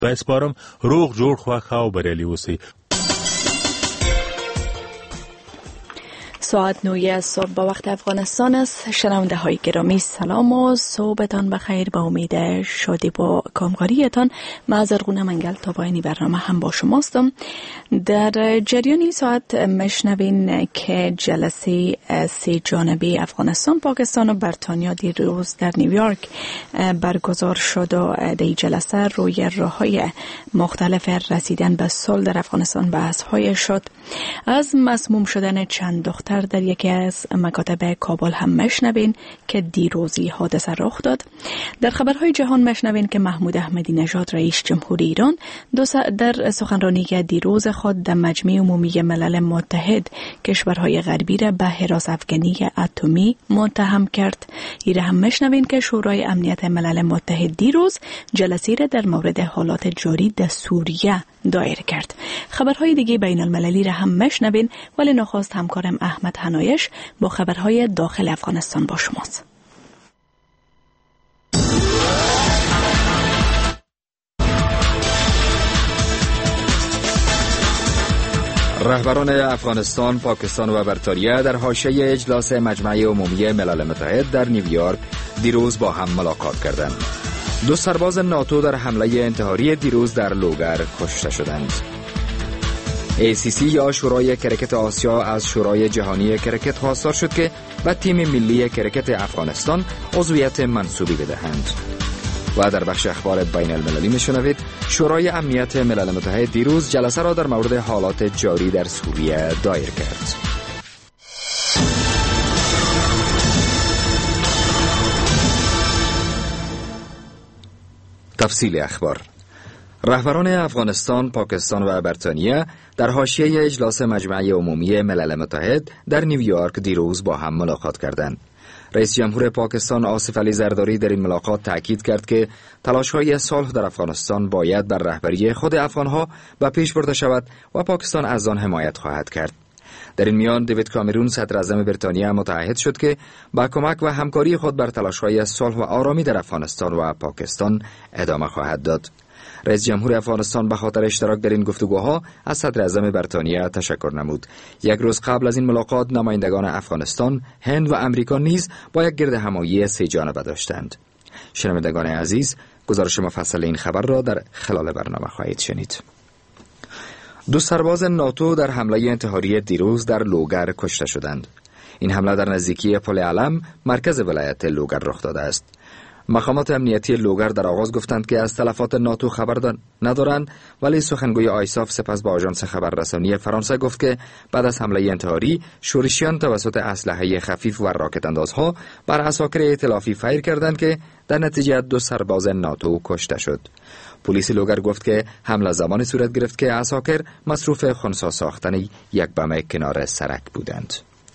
و اسپارم روغ جوړ خواه و بریالی اوسئ. ساعت 9 صبح با وقت افغانستان است. شنونده های گرامی سلام و صبحتان بخیر. با امید شادی با کامکاریتان معذرگونه منگل تا پایانی برنامه هم با شماستم. در جریان ساعت مشنوین که جلسه 3 جانبه افغانستان، پاکستان و بریتانیا دیروز در نیویورک برگزار شد و در جلسه روی راه‌های مختلف رسیدن به صلح در افغانستان بحث‌های شد. از مسموم شدن چند دختر در یکی از مکاتب کابل هم مشنوین که دیروزی حادثه رخ داد. در خبرهای جهان مشنوین که محمود احمدی نژاد رئیس جمهوری ایران در سخنرانی که دیروز خود در مجمع عمومی ملل متحد کشورهای غربی را به هراس افغانی اتمی متهم کرد. ایره هم مشنوین که شورای امنیت ملل متحد دیروز جلسه را در مورد حالات جاری در سوریه دایر کرد. خبرهای دیگه بین المللی را هم مشنوین، ولی نخست همکارم احمد حنایش با خبرهای داخل افغانستان با شماست. رهبران افغانستان، پاکستان و بریتانیا در حاشیه اجلاس مجمع عمومی ملل متحد در نیویورک دیروز با هم ملاقات کردند. 2 سرباز ناتو در حمله انتحاری دیروز در لوگر کشته شدند. ACC یا شورای کرکت آسیا از شورای جهانی کرکت خواستار شد که به تیم ملی کرکت افغانستان عضویت منصوبی بدهند. و در بخش اخبار بین المللی میشنوید شورای امنیت ملل متحد دیروز جلسه را در مورد حالات جاری در سوریه دایر کرد. تفصیل اخبار. رهبران افغانستان، پاکستان و بریتانیا در حاشیه اجلاس مجمع عمومی ملل متحد در نیویورک دیروز با هم ملاقات کردند. رئیس جمهور پاکستان آصف علی زرداری در این ملاقات تاکید کرد که تلاش‌های صلح در افغانستان باید بر رهبری خود افغان‌ها به پیش برده شود و پاکستان از آن حمایت خواهد کرد. در این میان دیوید کامرون صدر اعظم بریتانیا متعهد شد که با کمک و همکاری خود بر تلاش‌های صلح و آرامی در افغانستان و پاکستان ادامه خواهد داد. رئیس جمهور افغانستان به خاطر اشتراک در این گفتگوها از صدر اعظم بریتانیا تشکر نمود. یک روز قبل از این ملاقات نمایندگان افغانستان، هند و امریکا نیز با یک گرد همایی 3 جانبه داشتند. شنوندگان عزیز، گزارش مفصل این خبر را در خلال برنامه خواهید شنید. 2 سرباز ناتو در حمله انتحاری دیروز در لوگر کشته شدند. این حمله در نزدیکی پل علم مرکز ولایت لوگر رخ داده است. مقامات امنیتی لوگر در آغاز گفتند که از تلفات ناتو خبر ندارند، ولی سخنگوی آیساف سپس با آژانس خبررسانی فرانسه گفت که بعد از حمله انتحاری شورشیان توسط اسلحه خفیف و راکت اندازها بر عساکر ائتلافی فیر کردند که در نتیجه 2 سرباز ناتو کشته شد. پلیس لوگر گفت که حمله زمانی صورت گرفت که عساکر مصروف خنثی ساختن یک بم کنار سرک بودند.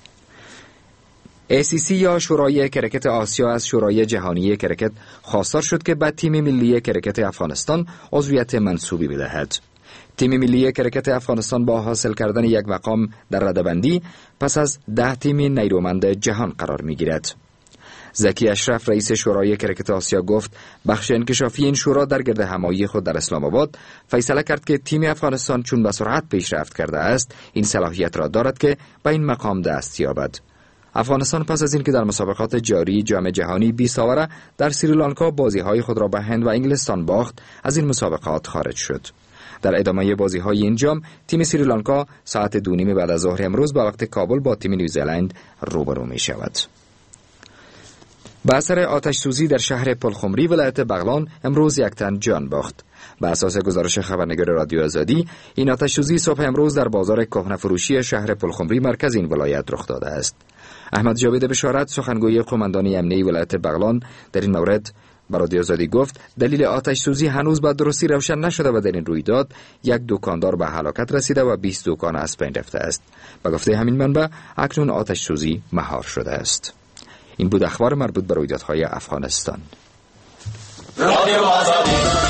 ACC یا شورای کرکت آسیا از شورای جهانی کرکت خواستار شد که به تیم ملی کرکت افغانستان عضویت منصوبی بدهد. تیم ملی کرکت افغانستان با حاصل کردن یک مقام در رده‌بندی پس از 10 تیم نیرومند جهان قرار می‌گیرد. زکی اشرف رئیس شورای کرکت آسیا گفت بخش انکشافی این شورا در گرد همایی خود در اسلام آباد فیصله کرد که تیم افغانستان چون به سرعت پیشرفت کرده است این صلاحیت را دارد که به این مقام دست یابد. افغانستان پس از اینکه در مسابقات جاری جام جهانی 20 آوره در سریلانکا بازی‌های خود را به هند و انگلستان باخت، از این مسابقات خارج شد. در ادامه بازی‌های این جام تیم سریلانکا ساعت 2:30 بعد از ظهر امروز به وقت کابل با تیم نیوزلند روبرو می‌شود. به اثر آتش سوزی در شهر پلخمری ولایت بغلان امروز 1 تن جان باخت. به اساس گزارش خبرنگار رادیو آزادی این آتش سوزی صبح امروز در بازار کهنه فروشی شهر پلخمری مرکز این ولایت رخ داده است. احمد جاوید بشارت سخنگوی قماندان امنیه ولایت بغلان در این مورد به رادیو آزادی گفت دلیل آتش سوزی هنوز به درستی روشن نشده و در این رویداد 1 دکاندار به هلاکت رسیده و 20 دکان از بین رفته است. به گفته همین منبع اکنون آتش سوزی مهار شده است. این بود اخبار مربوط به رویدادهای افغانستان. رادیو آزادی.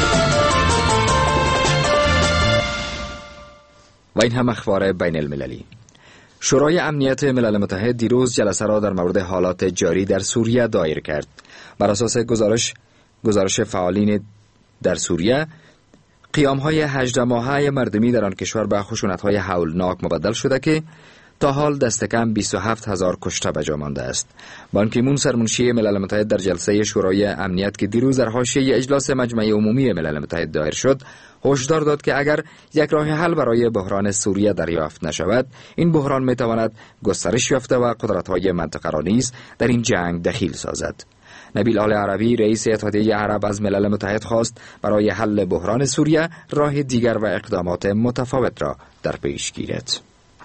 و این هم اخبار بین المللی. شورای امنیت ملل متحد دیروز جلسه را در مورد حالات جاری در سوریه دایر کرد. بر اساس گزارش فعالین در سوریه، قیام‌های 18 ماهه مردمی در آن کشور به خشونت‌های هولناک مبدل شده که تا حال دست کم 27,000 کشته به جا مانده است. بان کی مون سرمنشی ملل متحد در جلسه شورای امنیت که دیروز در حاشیه اجلاس مجمع عمومی ملل متحد دایر شد، هشدار داد که اگر یک راه حل برای بحران سوریه دریافت نشود، این بحران میتواند گسترش یافته و قدرت‌های منطقه را نیز در این جنگ دخیل سازد. نبیل آل عربی رئیس اتحادیه عرب از ملل متحد خواست برای حل بحران سوریه راه دیگر و اقدامات متفاوت را در پیش گیرد.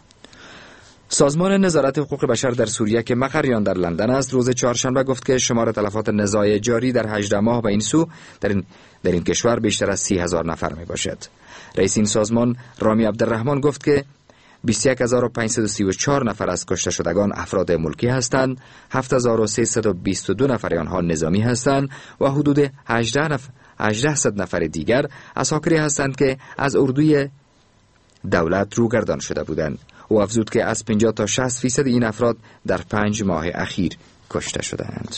سازمان نظارت حقوق بشر در سوریه که مقریان در لندن است، روز چهارشنبه گفت که شمار تلفات نزاع جاری در 18 ماه به این سو در این کشور بیشتر از 30,000 نفر می باشد. رئیس این سازمان رامی عبدالرحمن گفت که 21,534 نفر از کشته شدگان افراد ملکی هستند، 7,322 نفر آنها نظامی هستند و حدود 1800 نفر دیگر اساکری هستند که از اردوی دولت روگردان شده بودند. او افزود که از 50 تا 60% این افراد در 5 ماه اخیر کشته شدند.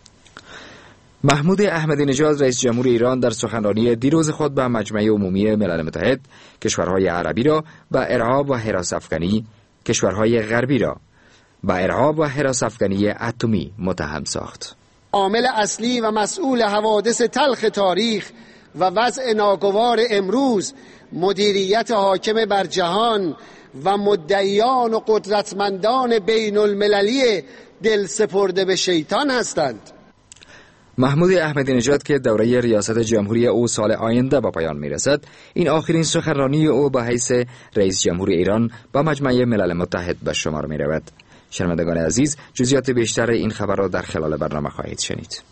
محمود احمدی نژاد رئیس جمهور ایران در سخنرانی دیروز خود به مجمع عمومی ملل متحد کشورهای عربی را به ارهاب و هراس افکنی، کشورهای غربی را به ارهاب و هراس افکنی اتمی متهم ساخت. عامل اصلی و مسئول حوادث تلخ تاریخ و وضع ناگوار امروز مدیریت حاکم بر جهان و مدعیان و قدرتمندان بین المللی دل سپرده به شیطان هستند. محمود احمدی نژاد که دوره ریاست جمهوری او سال آینده به پایان میرسد، این آخرین سخنرانی او به حیث رئیس جمهور ایران با مجمع ملل متحد به شمار می رود. شنوندگان عزیز، جزئیات بیشتر این خبر را در خلال برنامه خواهید شنید.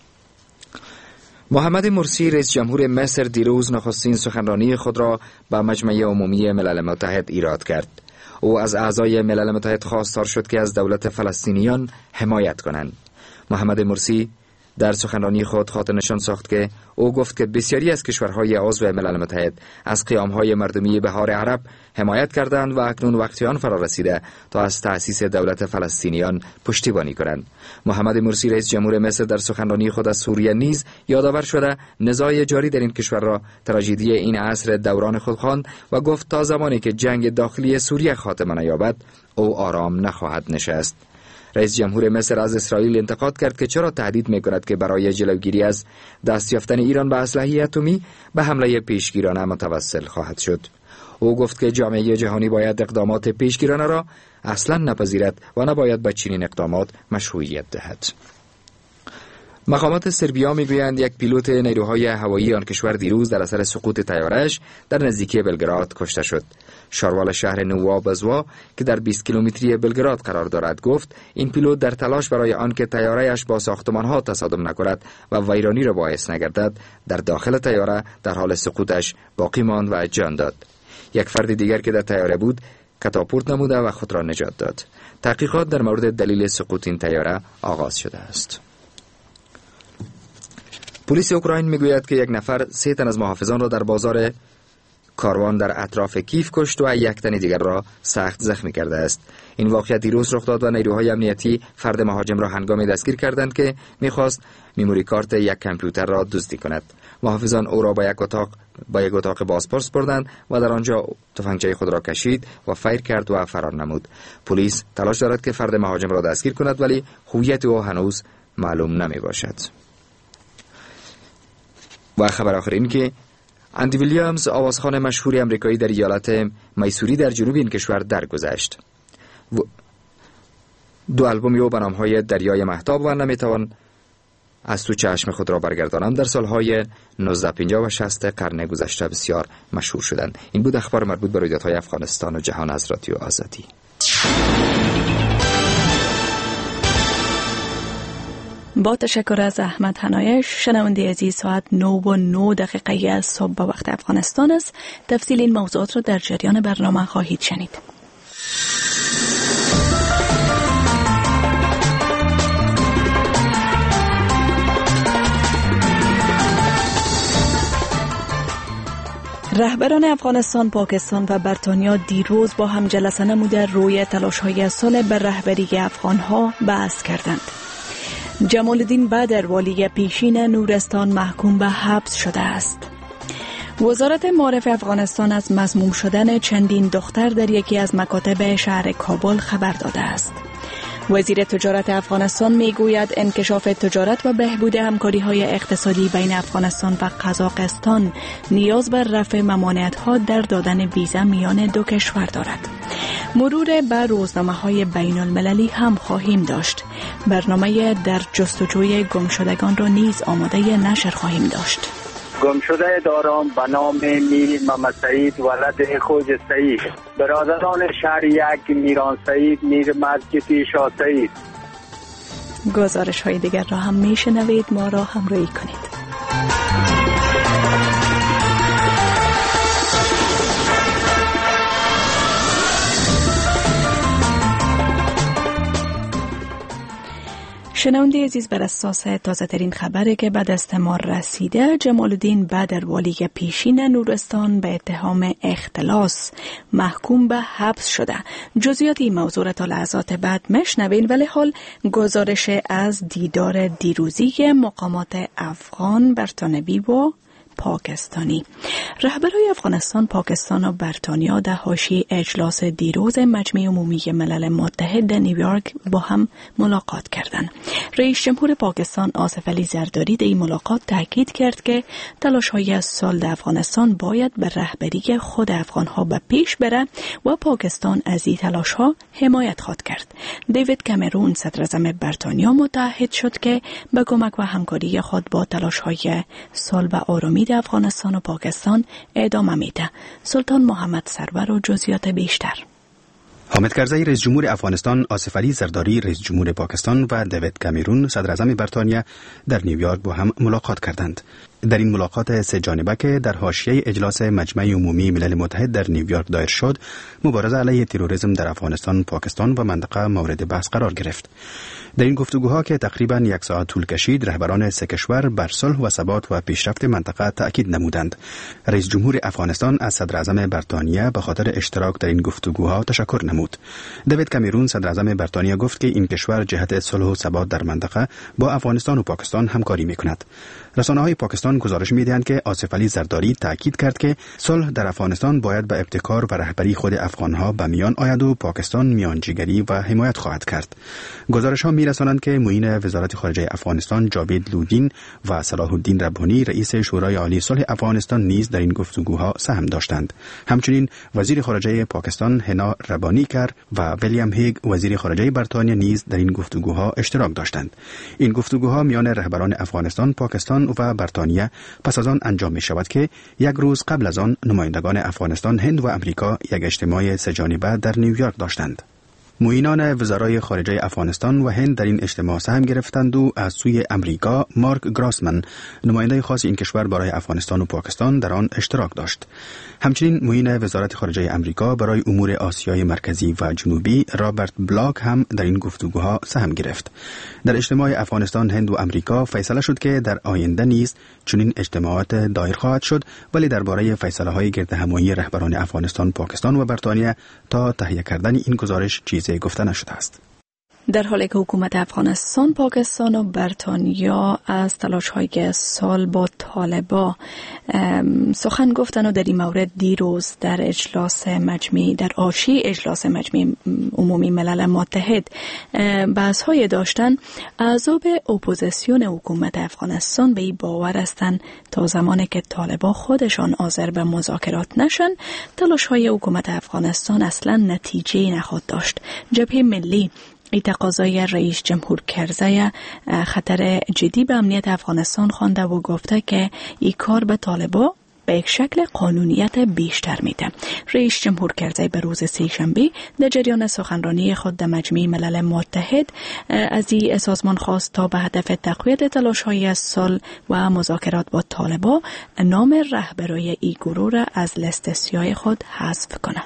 محمد مرسی رئیس جمهور مصر دیروز نخستین سخنرانی خود را به مجمع عمومی ملل متحد ایراد کرد. او از اعضای ملل متحد خواستار شد که از دولت فلسطینیان حمایت کنند. محمد مرسی در سخنرانی خود خاطر نشان ساخت که او گفت که بسیاری از کشورهای عضو ملل متحد از قیامهای مردمی بهار عرب حمایت کردند و اکنون وقتی آن فرا رسیده تا از تأسیس دولت فلسطینیان پشتیبانی کنند. محمد مرسی رئیس جمهور مصر در سخنرانی خود از سوریه نیز یادآور شده نزاع جاری در این کشور را تراژدی این عصر دوران خود خواند و گفت تا زمانی که جنگ داخلی سوریه خاتمه نیابد او آرام نخواهد نشست. رئیس جمهور مصر از اسرائیل انتقاد کرد که چرا تهدید می‌کند که برای جلوگیری از دست یافتن ایران به اسلحه اتمی به حمله پیشگیرانه متوسل خواهد شد. او گفت که جامعه جهانی باید اقدامات پیشگیرانه را اصلاً نپذیرد و نباید به چنین اقدامات مشروعیت دهد. مقامات سربیا میگویند یک پیلوت نیروهای هوایی آن کشور دیروز در اثر سقوط طیاره‌اش در نزدیکی بلگراد کشته شد. شاروال شهر نوابزوا که در 20 کیلومتری بلگراد قرار دارد گفت این پیلوت در تلاش برای آنکه طیاره‌اش با ساختمان‌ها تصادم نکند و ویرانی را باعث نگردد در داخل طیاره در حال سقوطش باقی ماند و جان داد. یک فرد دیگر که در طیاره بود کاتاپورت نموده و خود را نجات داد. تحقیقات در مورد دلیل سقوط این طیاره آغاز شده است. پلیس اوکراین میگوید که یک نفر 3 تن از محافظان را در بازار کاروان در اطراف کیف کشت و یک تن دیگر را سخت زخمی کرده است. این واقعه دیروز رخ داد و نیروهای امنیتی فرد مهاجم را هنگامی دستگیر کردند که می‌خواست مموری کارت یک کامپیوتر را دزدی کند. محافظان او را با یک اتاق بازپرس بردند و در آنجا تفنگچه خود را کشید و فیر کرد و فرار نمود. پلیس تلاش دارد که فرد مهاجم را دستگیر کند ولی هویت او هنوز معلوم نمی‌باشد. و خبر آخر این که اندی ویلیامز آوازخوان مشهور امریکایی در ایالت میسوری در جنوب این کشور درگذشت. 2 آلبوم او به نام‌های دریای مهتاب و نمیتوان از تو چشم خود را برگردانم در سالهای 1950 و 60 قرن گذشته بسیار مشهور شدند. این بود اخبار مربوط به رویدادهای افغانستان و جهان از رادیو آزادی. با تشکر از احمد حنایش. شنونده عزیز، ساعت 9:09 از صبح به وقت افغانستان است. تفصیل این موضوعات را در جریان برنامه خواهید شنید. رهبران افغانستان، پاکستان و بریتانیا دیروز با هم جلسه نموده روی تلاش‌های صلح بر رهبری افغان‌ها بحث کردند. جمال الدین بدر والی پیشین نورستان محکوم به حبس شده است. وزارت معارف افغانستان از مسموم شدن چندین دختر در یکی از مکاتب شهر کابل خبر داده است. وزیر تجارت افغانستان میگوید انکشاف تجارت و بهبود همکاری‌های اقتصادی بین افغانستان و قزاقستان نیاز بر رفع ممانعت‌ها در دادن ویزا میان دو کشور دارد. مرور بر روزنامه‌های بین‌المللی هم خواهیم داشت. برنامه در جستجوی گمشدگان را نیز آماده نشر خواهیم داشت. گمشده دارم به نام میر محمد سعید ولد خوج سعید، برادران شهر یک میران سعید میر مسجد شاه سعید. گزارش های دیگر را هم میشنوید، ما را همراهی کنید. شنونده عزیز، بر اساس تازه ترین خبری که به دست ما رسیده، جمال الدین بدر والی پیشین نورستان به اتهام اختلاس محکوم به حبس شده. جزئیات این موضوع را تا لحظات بعد میشنوین، ولی حال گزارش از دیدار دیروزی مقامات افغان، برطانوی و پاکستانی. رهبرای افغانستان، پاکستان و بریتانیا در حاشیه اجلاس دیروز مجمع عمومی ملل متحد در نیویورک با هم ملاقات کردند. رئیس جمهور پاکستان آصف علی زرداری در این ملاقات تاکید کرد که تلاش‌های صلح در افغانستان باید به رهبری خود افغان‌ها به پیش بره و پاکستان از این تلاش‌ها حمایت خواهد کرد. دیوید کامرون صدر اعظم بریتانیا متعهد شد که به کمک و همکاری خود با تلاش‌های صلح و آرامی در افغانستان و پاکستان ادامه میده. سلطان محمد سرور و جزئیات بیشتر. حامد کرزی رئیس جمهور افغانستان، آصف علی زرداری رئیس جمهور پاکستان و دیوید کامرون صدر اعظم بریتانیا در نیویورک با هم ملاقات کردند. در این ملاقات سه جانبه که در حاشیه اجلاس مجمع عمومی ملل متحد در نیویورک دایر شد، مبارزه علیه تروریسم در افغانستان، پاکستان و منطقه مورد بحث قرار گرفت. در این گفتگوها که تقریباً یک ساعت طول کشید، رهبران سه کشور بر صلح و ثبات و پیشرفت منطقه تأکید نمودند. رئیس جمهور افغانستان از صدر اعظم بریتانیا به خاطر اشتراک در این گفتگوها تشکر نمود. دیوید کامرون صدر اعظم بریتانیا گفت که این کشور جهت صلح و ثبات در منطقه با افغانستان و پاکستان همکاری می‌کند. رسانه‌های پاکستان گزارش می‌دهند که آصف علی زرداری تاکید کرد که صلح در افغانستان باید به ابتکار و رهبری خود افغان‌ها به میان آید و پاکستان میانجیگری و حمایت خواهد کرد. گزارش‌ها می‌رسانند که معین وزارت خارجه افغانستان جاوید لودین و صلاح الدین ربانی رئیس شورای عالی صلح افغانستان نیز در این گفتگوها سهم داشتند. همچنین وزیر خارجه پاکستان هنا ربانیکر و ویلیام هیگ وزیر خارجه بریتانیا نیز در این گفتگوها اشتراک داشتند. این گفتگوها میان رهبران افغانستان، پاکستان و بریتانیا پس از آن انجام می شود که یک روز قبل از آن نمایندگان افغانستان، هند و امریکا یک اجتماع سه جانبه در نیویورک داشتند. معینان وزرای خارجه افغانستان و هند در این اجتماع سهم گرفتند و از سوی امریکا مارک گراسمن نماینده خاص این کشور برای افغانستان و پاکستان در آن اشتراک داشت. همچنین معین وزارت خارجه امریکا برای امور آسیای مرکزی و جنوبی رابرت بلاک هم در این گفتگوها سهم گرفت. در اجتماع افغانستان، هند و امریکا فیصله شد که در آینده نیز چنین اجتماعات دایر خواهد شد، ولی درباره فیصله‌های گردهمایی رهبران افغانستان، پاکستان و بریتانیا تا تهیه کردن این گزارش چیزی گفته نشده است. در حالی که حکومت افغانستان، پاکستان و بریتانیا از تلاش‌های صلح با طالبان سخن گفتن و در این مورد دیروز در اجلاس مجمع در حاشیه اجلاس مجمع عمومی ملل متحد بحث‌های داشتن، اعضای اپوزیسیون حکومت افغانستان به این باور هستند تا زمانی که طالبان خودشان حاضر به مذاکرات نشن، تلاش‌های حکومت افغانستان اصلا نتیجه نخواهد داشت. جبهه ملی ای تقاضای رئیس جمهور کرزی خطر جدی به امنیت افغانستان خوانده و گفته که این کار به طالبان به یک شکل قانونیت بیشتر میده. رئیس جمهور کرزی به روز سه‌شنبه در جریان سخنرانی خود در مجمع ملل متحد از این سازمان خواست تا به هدف تقویت تلاش‌های صلح و مذاکرات با طالبان نام رهبرای این گروه را از لیست سیاه خود حذف کنه.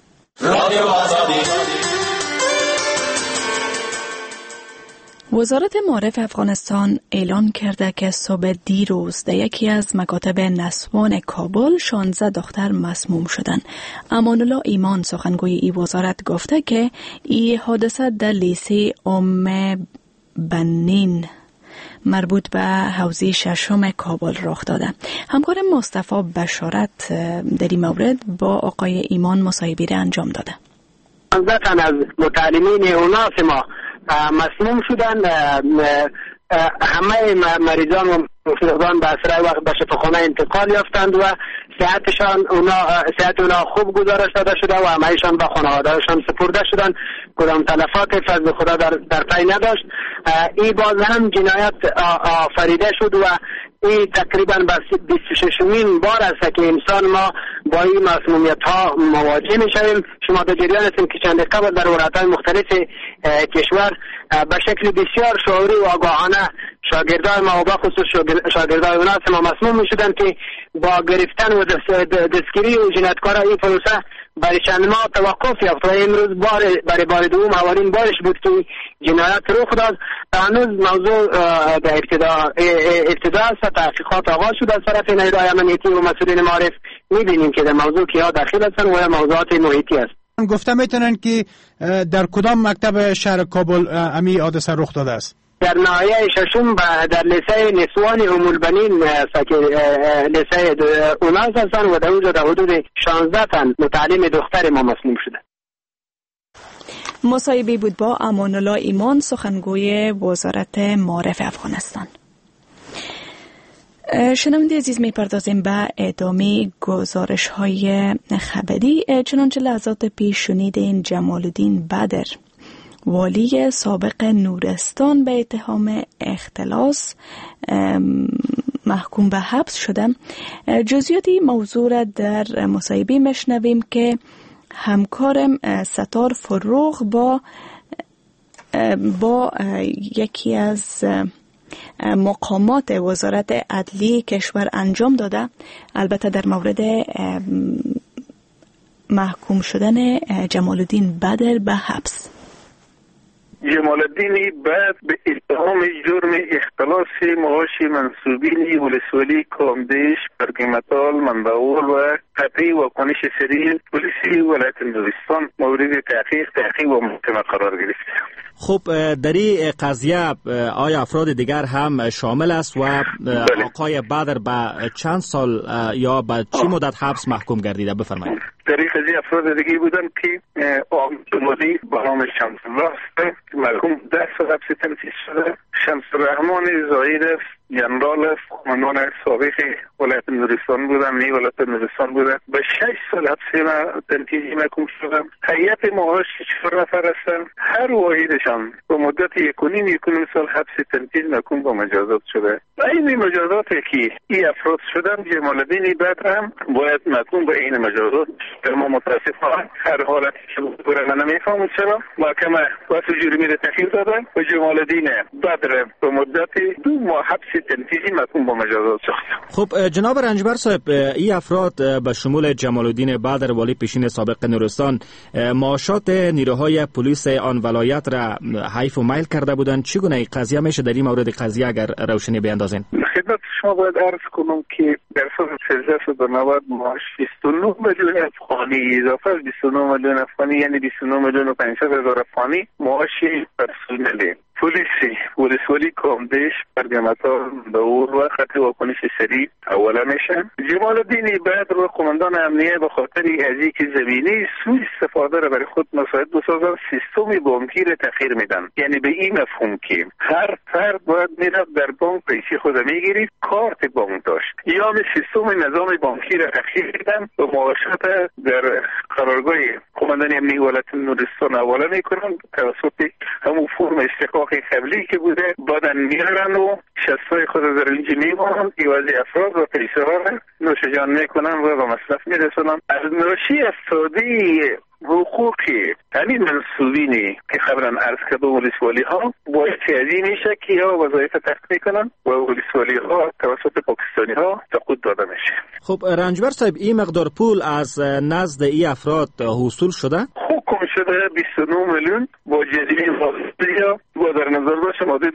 وزارت معارف افغانستان اعلان کرده که صبح دیروز در یکی از مکاتب نسوان کابل 16 دختر مسموم شدند. امان الله ایمان سخنگوی این وزارت گفته که این حادثه در لیسه ام بنین مربوط به حوزه ششم کابل رخ داده. همکار مصطفی بشارت در این مورد با آقای ایمان مصاحبه را انجام داده. عمدتاً از متعلمین اوناس ما مسموم شدن. همه مریضان و مفیدان به اسرع وقت به شفاخانه انتقال یافتند و صحت اونا خوب گزارش داده شده و همه‌شان به خانواده‌شان سپرده شدند. کدام تلفات فضل خدا در پی نداشت. این باز هم جنایت آفریده شد و این تقریبا به 26مین بار است که انسان ما با این مسمومیت ها مواجه می شویم. شما در جریان هستیم که چند قبل در ولایت‌های مختلف کشور به شکل بسیار شعوری و آگاهانه شاگردای ما و بخصوص شاگردای اوناس ما مسموم می شدن که با گرفتن و دستگیری و جنایتکارا این پروسه برای چند ماه توقف یافت و امروز برای بار دوم اولین بارش بود که جنایت رخ داد. هنوز موضوع در ابتدا است. تحقیقات آغاز شد از طرف نیروهای امنیتی و مسئولین معارف. می‌بینیم که در موضوع کیا داخل هستند و موضوعات محیطی است. گفته میتونن که در کدام مکتب شهر کابل امی حادثه رخ داده است؟ در ناحیه ششم در لیسه نسوان ام البنین است که لیسه اوناس هستند و در اونجا در حدود 16 تن متعلم دختر ما مسموم شده. مصاحبه بود با امان الله ایمان، سخنگوی وزارت معارف افغانستان. شنونده عزیز، میپردازیم به ادامه گزارش های خبری. چنانچه لحظات پیش شنیدین جمال الدین بدر، والی سابق نورستان، به اتهام اختلاس محکوم به حبس شده. جزئیاتی موضوع را در مصاحبه میشنویم که همکارم ستار فروغ با یکی از مقامات وزارت عدلیه کشور انجام داده. البته در مورد محکوم شدن جمال الدین بدر به حبس. جمال الدین بدر به اتهام جرم اختلاس معاش منصوبین ولسوالی کامدیش، برگمتال، منبعول و قطعی واکنش سریع پلیس ولایت نورستان مورد تحقیق و محکمه قرار گرفت. خب در این قضیه آیا افراد دیگر هم شامل است و آقای بدر به چند سال یا به چی مدت حبس محکوم گردیده؟ بفرمایید. در این قضیه افراد دیگه بودن که آقای با نام شمس الله است، محکوم 10 سال حبس تنفیذ شده. شمس الرحمن زاهد است، جنرال است، قماندان سابق ولایت نورستان بودن، ولایت نورستان بودن، به 6 سال حبس تنفیذی محکوم شدن. هیئت معاش 4 نفر هستند، هر واحدشان به مدت 1.5 سال حبس تنفیذ محکوم به مجازات شده. این مجازاتی که این افراد شدن، جمال الدین بدر هم باید محکوم به این مجازات. ما متاسفانه هر حالتی که بود من نمیفهمم چرا محکمه واسه جرمی را تخییر دادن و جمال الدین بدر به مدت 2 ماه حبس تنفیذی محکوم به مجازات شد. خب جناب رنجبر صاحب، این افراد به شمول جمال الدین بدر والی پیشین سابق نورستان معاشات نیروهای پلیس آن ولایت را حیف و میل کرده بودند. چگونه این قضیه میشه در این مورد قضیه اگر روشنی بیاندازین؟ خدمت شما باید عرض کنم که در سال 1390 معاش 29 میلیون افغانی اضافه از 29 میلیون افغانی یعنی 29 میلیون و 500 هزار افغانی معاش پرسنل پلیسی ولسوالی کامدیش، برگمتال، دور و خط واکنش سریع اولا میشن. جمال الدین بدر و قماندان امنیه به خاطر از اینکه زمینه سوء استفاده را برای خود مساعد بسازن سیستم بانکی را تغییر میدن. یعنی به این مفهوم که هر فرد باید میرفت در بانک پیسه خود میگیرید، کارت بانک داشت، یا سیستم نظام بانکی را تغییر میدن و معاشات در قرارگاه قماندان امنیه ولایت نورستان اولا میکنن توسط همون فرم استحقاق قبلی که بوده بعدن میارن و شستای خود در اینجا میمانن، ایوازی افراد و پیسه ها را نوش جان میکنن و به مصرف میرسونن. از ناشی افتادی حقوقی همین منصوبینی که قبلا عرض کرده ولسوالی ها باید تیزی میشه که یا وظایف تحقیق میکنن و ولسوالی ها توسط پاکستانی ها تقود داده میشه. خب رنجبر صاحب، این مقدار پول از نزد این افراد حصول شده؟ حکم شده 29 میلیون با جزیره واسطه و در نظر باشه ماده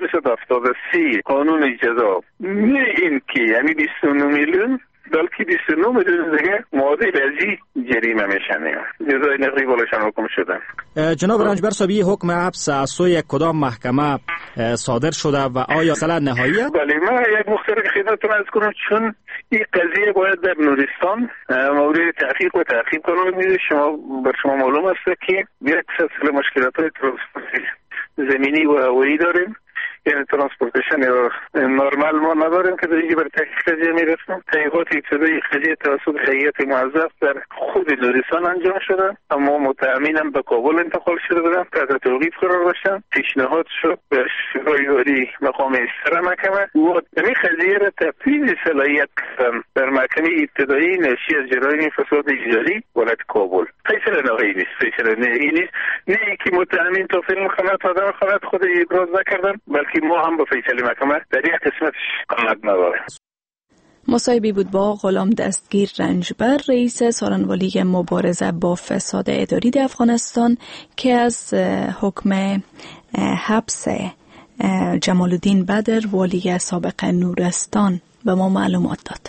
273 قانون جزا. نه این که یعنی 29 میلیون بلکه 29 میلیون دیگه ماده بازی جریمه میشن. جزای نقدی بالاشان حکم شدن. جناب رنجبر صاحب، حکم حبس از سوی کدام محکمه صادر شده و آیا مثلا نهاییه؟ بله، من یک مختصر خدمتتون عرض کنم، چون این قضیه باید در نورستان مورد تحقیق و تعقیب قرار میده. بر شما معلوم است که یک سلسله مشکلات‌های ترانسپورت زمینی و هوایی داریم، یعنی ترانسپورتیشن نرمال ما نداریم که در اینجا بر تحقیق قضیه میرسیم. تحقیقات ابتدایی قضیه توسط هیئت موظف در خود نورستان انجام شده، اما متهمین به کابل انتقال شده بودن تحت توقیف قرار داشتن. پیشنهاد شد به شورای عالی مقام سر محکمه و این قضیه را تفویض صلاحیت کردن در محکمه ابتدایی ناشی از جرایم فساد اداری ولایت کابل. فیصله نهایی نیست، فیصله نهایی نیست، نه اینکه متهمین تا فیلم خنات آدم خنات خود ابراز نکردن، بلکه ما هم به فیصله محکمه در یک قسمتش قناعت نداریم. مصاحبه بود با غلام دستگیر رنجبر، رئیس سالنوالی مبارزه با فساد اداری در افغانستان، که از حکم حبس جمال الدین بدر والی سابق نورستان به ما معلومات داد.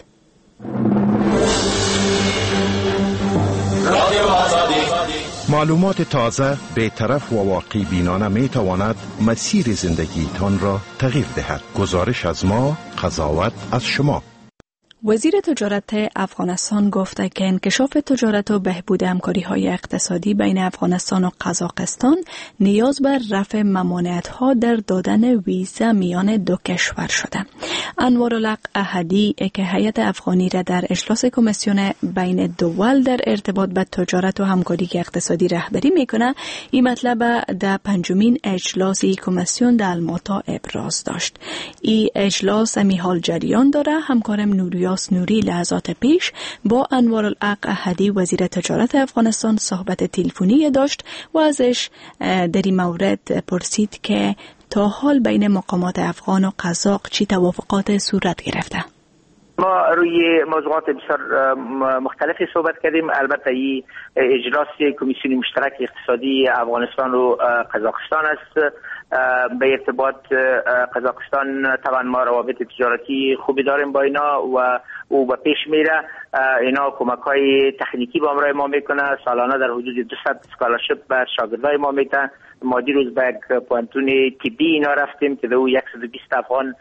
معلومات تازه، بی‌طرف و واقعی بینانه می تواند مسیر زندگی تان را تغییر دهد. گزارش از ما، قضاوت از شما. وزیر تجارت افغانستان گفته که انکشاف تجارت و بهبود همکاری‌های اقتصادی بین افغانستان و قزاقستان نیاز بر رفع ممانعت‌ها در دادن ویزا میان دو کشور شده. انوارالحق احدی که هیئت افغانی را در اجلاس کمیسیون بین دول در ارتباط با تجارت و همکاری اقتصادی رهبری میکنه، این مطلب در پنجمین اجلاس کمیسیون در الماتا ابراز داشت. این اجلاس حال جریان داره. همکارم نوریاس نوری لحظات پیش با انوارالحق احدی وزیر تجارت افغانستان صحبت تلفنی داشت و ازش در این مورد پرسید که تا حال بین مقامات افغان و قزاق چی توافقات صورت گرفته. ما روی موضوعات بسیار مختلفی صحبت کردیم. البته این اجلاس کمیسیون مشترک اقتصادی افغانستان و قزاقستان است. به ارتباط قزاقستان طبعا ما روابط تجارتی خوبی داریم با اینا و او به پیش میره. اینا کمک های تکنیکی با همراه ما میکنه. سالانه در حدود 200 اسکالرشپ به شاگردای ما میتن. ما دیروز به یک پوانتون طبی اینا رفتیم که در او 120 افغان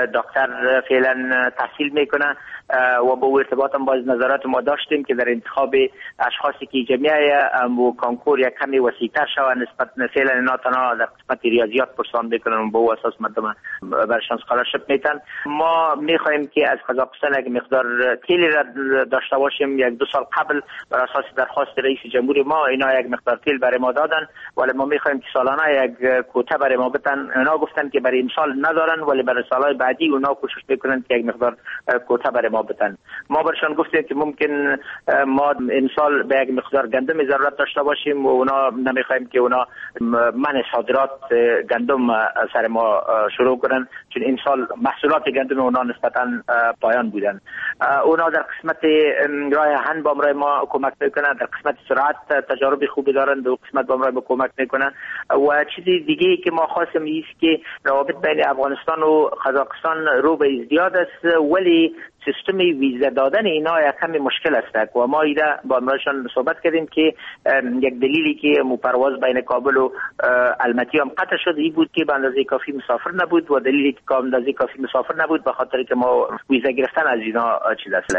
دکتر فعلا تحصیل میکنه و با ارتباط هم باز نظارت ما داشتیم که در انتخاب اشخاصی که جمعیه و کانکور یک کمی وسیع‌تر شوه نسبت فعلا اینا تنها در قسمت ریاضیات پرسان میکنن و با او اساس مردم برشان اسکالرشپ میتن. ما میخوایم که از قزاقستان یک مقدار تیل را داشته باشیم. 1-2 سال قبل بر اساس درخواست رئیس جمهور ما اینا یک مقدار تیل برای ما دادن، ولی ما میخوایم که سالانه یک کوته برای ما بدن. اینا گفتن که برای امسال ندارن ولی برای سالهای بعدی اونا کوشش میکنن که یک مقدار کوته برای ما بدن. ما برشان گفتیم که ممکن ما امسال به یک مقدار گندم ضرورت داشته باشیم و اونا نمیخوایم که اونا منع صادرات گندم سر ما شروع کنن، چون امسال محصولات گندم اونا نسبتا پایان بودن. اونا در قسمت راه آهن با امرای ما کمک میکنن، در قسمت سرعت تجارب خوبی دارن، در قسمت با امرای ما کمک میکنن. و چیزی دیگه که ما خواستم است که روابط بین افغانستان و قزاقستان رو به ازدیاد است، ولی سیستم ویزا دادن اینا یک کمی مشکل است و ما ایده با امرایشان صحبت کردیم که یک دلیلی که پرواز بین کابل و الماتی هم قطع شد این بود که به اندازه کافی مسافر نبود و دلیلی که به اندازه کافی مسافر نبود به خاطر که ما ویزا گرفتن از اینا چیز است.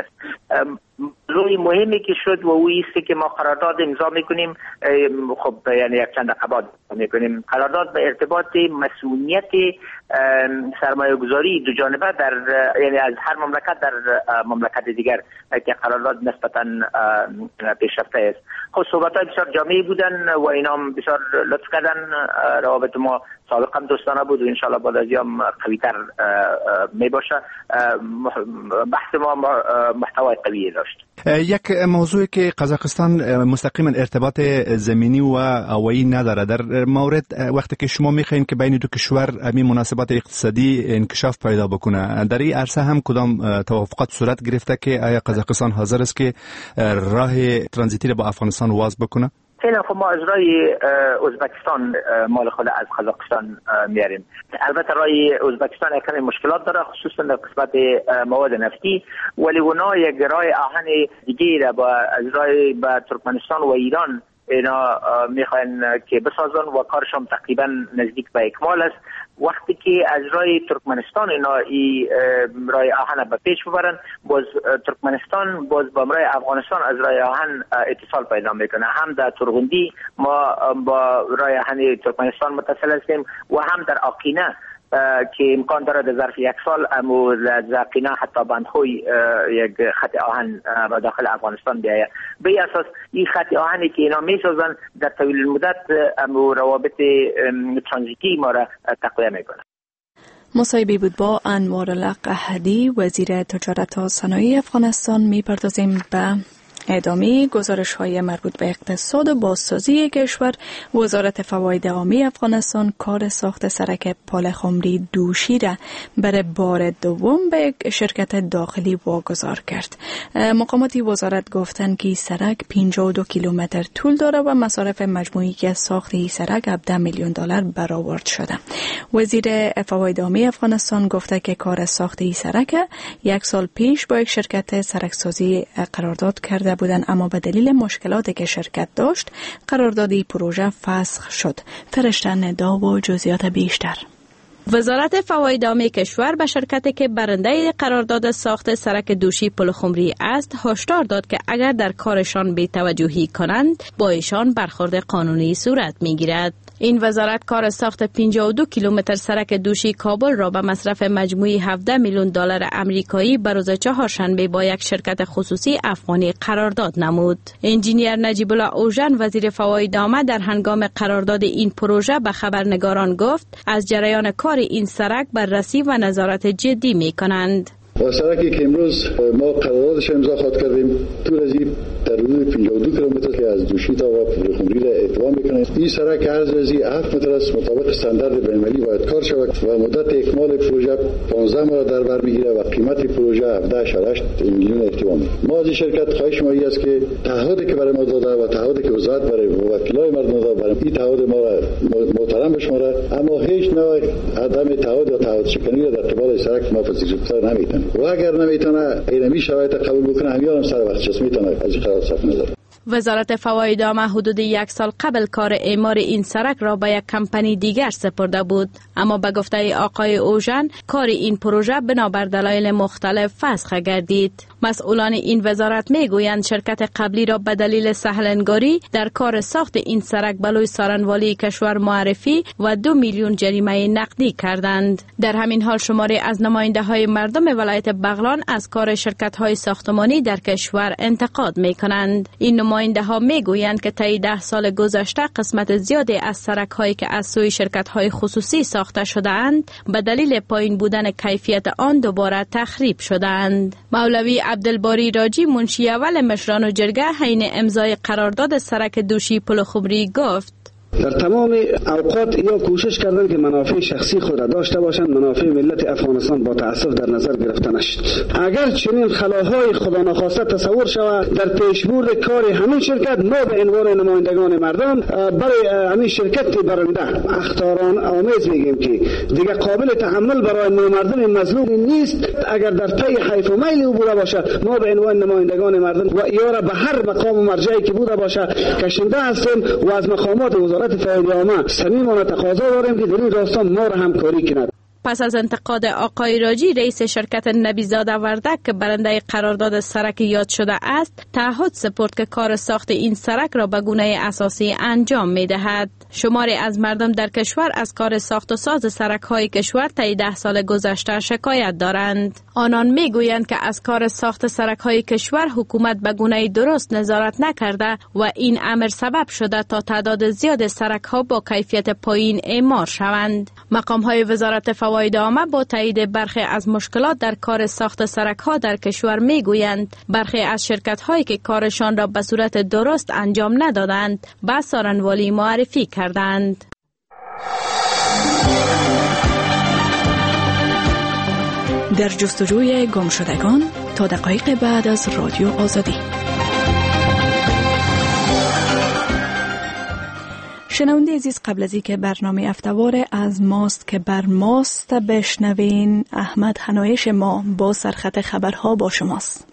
روی مهمی که شد و او است که ما قرارداد امضا میکنیم. خب یعنی یک چند دقیقه بعد میکنیم قرارداد به ارتباط مسئولیت سرمایه گذاری دو جانبه در یعنی از هر مملکت در مملکت دیگر که قرارداد نسبتا پیشرفته است. خب صحبت‌های بسیار جامعی بودن و اینا هم بسیار لطف کردن. روابط ما سابقا دوستانه بود و انشالله بعد از هم قوی‌تر می باشه. بحث ما محتوای قوی داشت. یک موضوعی که قزاقستان مستقیما ارتباط زمینی و هوایی نداره، در مورد وقتی که شما میخواین که بین دو کشور همین مناسبات اقتصادی انکشاف پیدا بکنه، در این عرصه هم کدام توافقات صورت گرفته که آیا قزاقستان حاضر است که راه ترانزیتی را با افغانستان واز بکنه؟ فعلا خب ما از رای ازبکستان مال خود از قزاقستان میاریم. البته رای ازبکستان کمی مشکلات داره، خصوصا در قسمت مواد نفتی، ولی اونا یک رای آهن دیگه را با از رای با ترکمنستان و ایران اینا میخواین که بسازن و کارشون تقریبا نزدیک به اکمال است. وقتی که از رای ترکمنستان اینا رای آهن به پیش ببرن، باز ترکمنستان باز با رای افغانستان از رای آهن اتصال پیدا میکنه. هم در ترغندی ما با رای آهن ترکمنستان متصل هستیم و هم در آقینه که امکان داره در ظرف یک سال امو زاقینا حتی بندخوی یک خط آهن به داخل افغانستان بیاید. به این اساس این خط آهنی که اینا میسازن در طویل المدت امو روابط ترانزیتی ما را تقویه میکنه. مصاحبه بود با انوارالحق احدی، وزیر تجارت و صنایع افغانستان. میپردازیم به ادامه گزارش‌های مربوط به اقتصاد و بازسازی کشور. وزارت فواید عامی افغانستان کار ساخت سرک پالخمری دوشی را برای بار دوم به شرکت داخلی واگذار کرد. مقامات وزارت گفتند که سرک 52 کیلومتر طول داره و مصارف مجموعی که ساخت این سرک 17 میلیون دلار برآورد شده. وزیر فواید عامی افغانستان گفته که کار ساخت این سرک یک سال پیش با یک شرکت سرکسازی قرارداد کرده بودن، اما به دلیل مشکلاتی که شرکت داشت قرارداد پروژه فسخ شد. فرشته ندا و جزئیات بیشتر. وزارت فواید عامی کشور به شرکتی که برنده قرارداد ساخت سرک دوشی پلخمری است هشدار داد که اگر در کارشان بی‌توجهی کنند با ایشان برخورد قانونی صورت می‌گیرد. این وزارت کار ساخت 52 کیلومتر سرک دوشی کابل را به مصرف مجموعی 17 میلیون دلار آمریکایی به روز چهارشنبه با یک شرکت خصوصی افغانی قرارداد نمود. انجینیر نجیب الله اوژن وزیر فواید عامه در هنگام قرارداد این پروژه به خبرنگاران گفت از جریان کار این سرک بررسی و نظارت جدی می کنند. و سرکی که امروز ما قراردادش امضا خواهد کردیم طول از این در حدود 52 کیلومتر که از دوشی تا و پلخمری را اتمام میکنه. این سرک عرض از 7 متر است، مطابق استاندارد بین‌المللی باید کار شود و مدت اکمال پروژه 15 ماه در بر میگیره و قیمت پروژه 17.8 میلیون ارتباطی. ما از این شرکت خواهش ما است که تعهدی که برای ما داده و تعهدی که وزارت برای وکلای مردم داده برای این تعهد ما را محترم بشماره، اما هیچ نوع عدم تعهد یا تعهد شکنی را در قبال سرک ما پذیرفته نمیتونه و اگر نمیتونه اینمی شرایط قبول بکنه همیان سر وقتش میتونه از قرار صرف نظر. وزارت فواید عامه حدود یک سال قبل کار اعمار این سرک را به یک کمپانی دیگر سپرده بود، اما به گفته آقای اوژن کار این پروژه بنابر دلایل مختلف فسخ گردید. مسئولان این وزارت میگویند شرکت قبلی را به دلیل سهلنگاری در کار ساخت این سرک بلوی سارنوالی کشور معرفی و 2 میلیون جریمه نقدی کردند. در همین حال شماری از نماینده های مردم ولایت بغلان از کار شرکت های ساختمانی در کشور انتقاد می کنند. این نماینده ها می گویند که طی 10 سال گذشته قسمت زیادی از سرک هایی که از سوی شرکت های خصوصی ساخته شده اند به دلیل پایین بودن کیفیت آن دوباره تخریب شدند. مولوی عبدالباری راجی منشی اول مشران و جرگه حین امضای قرارداد سرک دوشی پلخمری گفت در تمام اوقات یا کوشش کردن که منافع شخصی خود را داشته باشند، منافع ملت افغانستان با تأسف در نظر گرفته نشد. اگر چنین خلاهای خدا ناخواسته تصور شود در پیشبرد کار همین شرکت، ما به عنوان نمایندگان مردم برای همین شرکت برنده اخطاران آمیز میگیم که دیگه قابل تحمل برای مردم مظلوم نیست. اگر در پی حیف و میل او بوده باشد، ما به عنوان نمایندگان مردم و ایاره به هر مقام و مرجعی که بوده باشد کشنده هستیم و از مقامات وزارت فواید عامه صمیمانه تقاضا داریم که در این راستا ما را همکاری کند. پس از انتقاد آقای راجی، رئیس شرکت نبیزاده وردک که برنده قرارداد سرک یاد شده است، تعهد سپرد که کار ساخت این سرک را به گونه اساسی انجام می دهد. شماری از مردم در کشور از کار ساخت و ساز سرک های کشور طی 10 سال گذشته شکایت دارند. آنان می گویند که از کار ساخت سرک های کشور حکومت به گونه درست نظارت نکرده و این امر سبب شده تا تعداد زیاد سرک ها با کیفیت پایین اعمار شوند. مقام های وزارت فواید عامه با تایید برخی از مشکلات در کار ساخت سرک ها در کشور می گویند برخی از شرکت هایی که کارشان را به صورت درست انجام ندادند به سارنوالی معرفی کردند. در جستجوی گمشدگان تا دقایق بعد از رادیو آزادی. شنونده عزیز، قبل از اینکه برنامه هفته‌وار از ماست که بر ماست بشنوین، احمد حنایش ما با سرخط خبرها با شماست.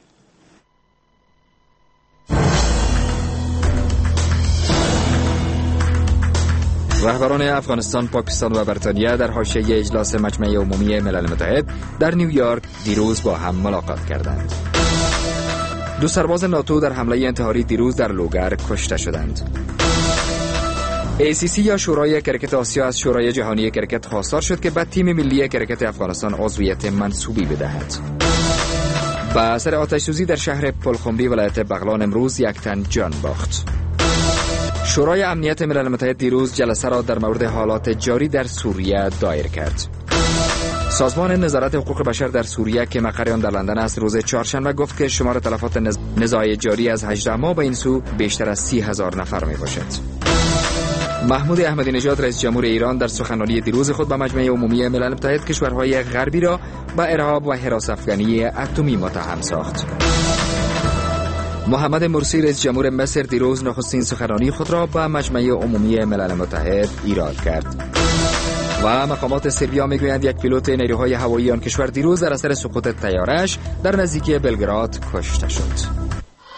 رهبران افغانستان، پاکستان و بریتانیا در حاشیه اجلاس مجمع عمومی ملل متحد در نیویورک دیروز با هم ملاقات کردند. 2 سرباز ناتو در حمله انتحاری دیروز در لوگر کشته شدند. ACC یا شورای کرکت آسیا از شورای جهانی کرکت خواستار شد که به تیم ملی کرکت افغانستان عضویت منصوبی بدهد. با اثر آتش‌سوزی در شهر پلخمری ولایت بغلان امروز 1 تن جان باخت. شورای امنیت ملل متحد دیروز جلسه را در مورد حالات جاری در سوریه دایر کرد. سازمان نظارت حقوق بشر در سوریه که مقر آن در لندن است روز چهارشنبه گفت که شمار تلفات نزاع جاری از 18 ماه به این سو بیشتر از 30,000 نفر می باشد. محمود احمدی نژاد رئیس جمهور ایران در سخنرانی دیروز خود به مجمع عمومی ملل متحد کشورهای غربی را به ارهاب و هراس افغانی اتمی متهم ساخت. محمد مرسی رئیس جمهور مصر دیروز نخستین سخنرانی خود را به مجمع عمومی ملل متحد ایراد کرد. و مقامات سربیا میگویند یک پیلوت نیروهای هوایی آن کشور دیروز در اثر سقوط طیاره‌اش در نزدیکی بلگراد کشته شد.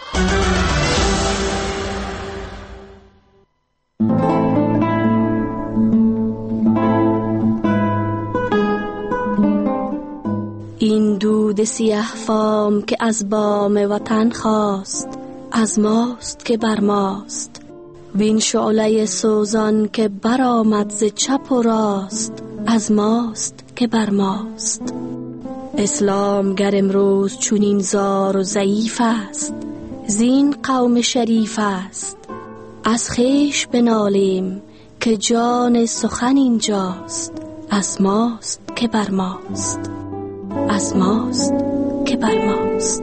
این دود سیاه فام که از بام وطن خواست، از ماست که بر ماست. وین شعله سوزان که برآمد ز چپ و راست، از ماست که بر ماست. اسلام گر امروز چونین زار و ضعیف است، زین قوم شریف است. از خویش بنالیم که جان سخن اینجاست، از ماست که بر ماست، از ماست که بر ماست.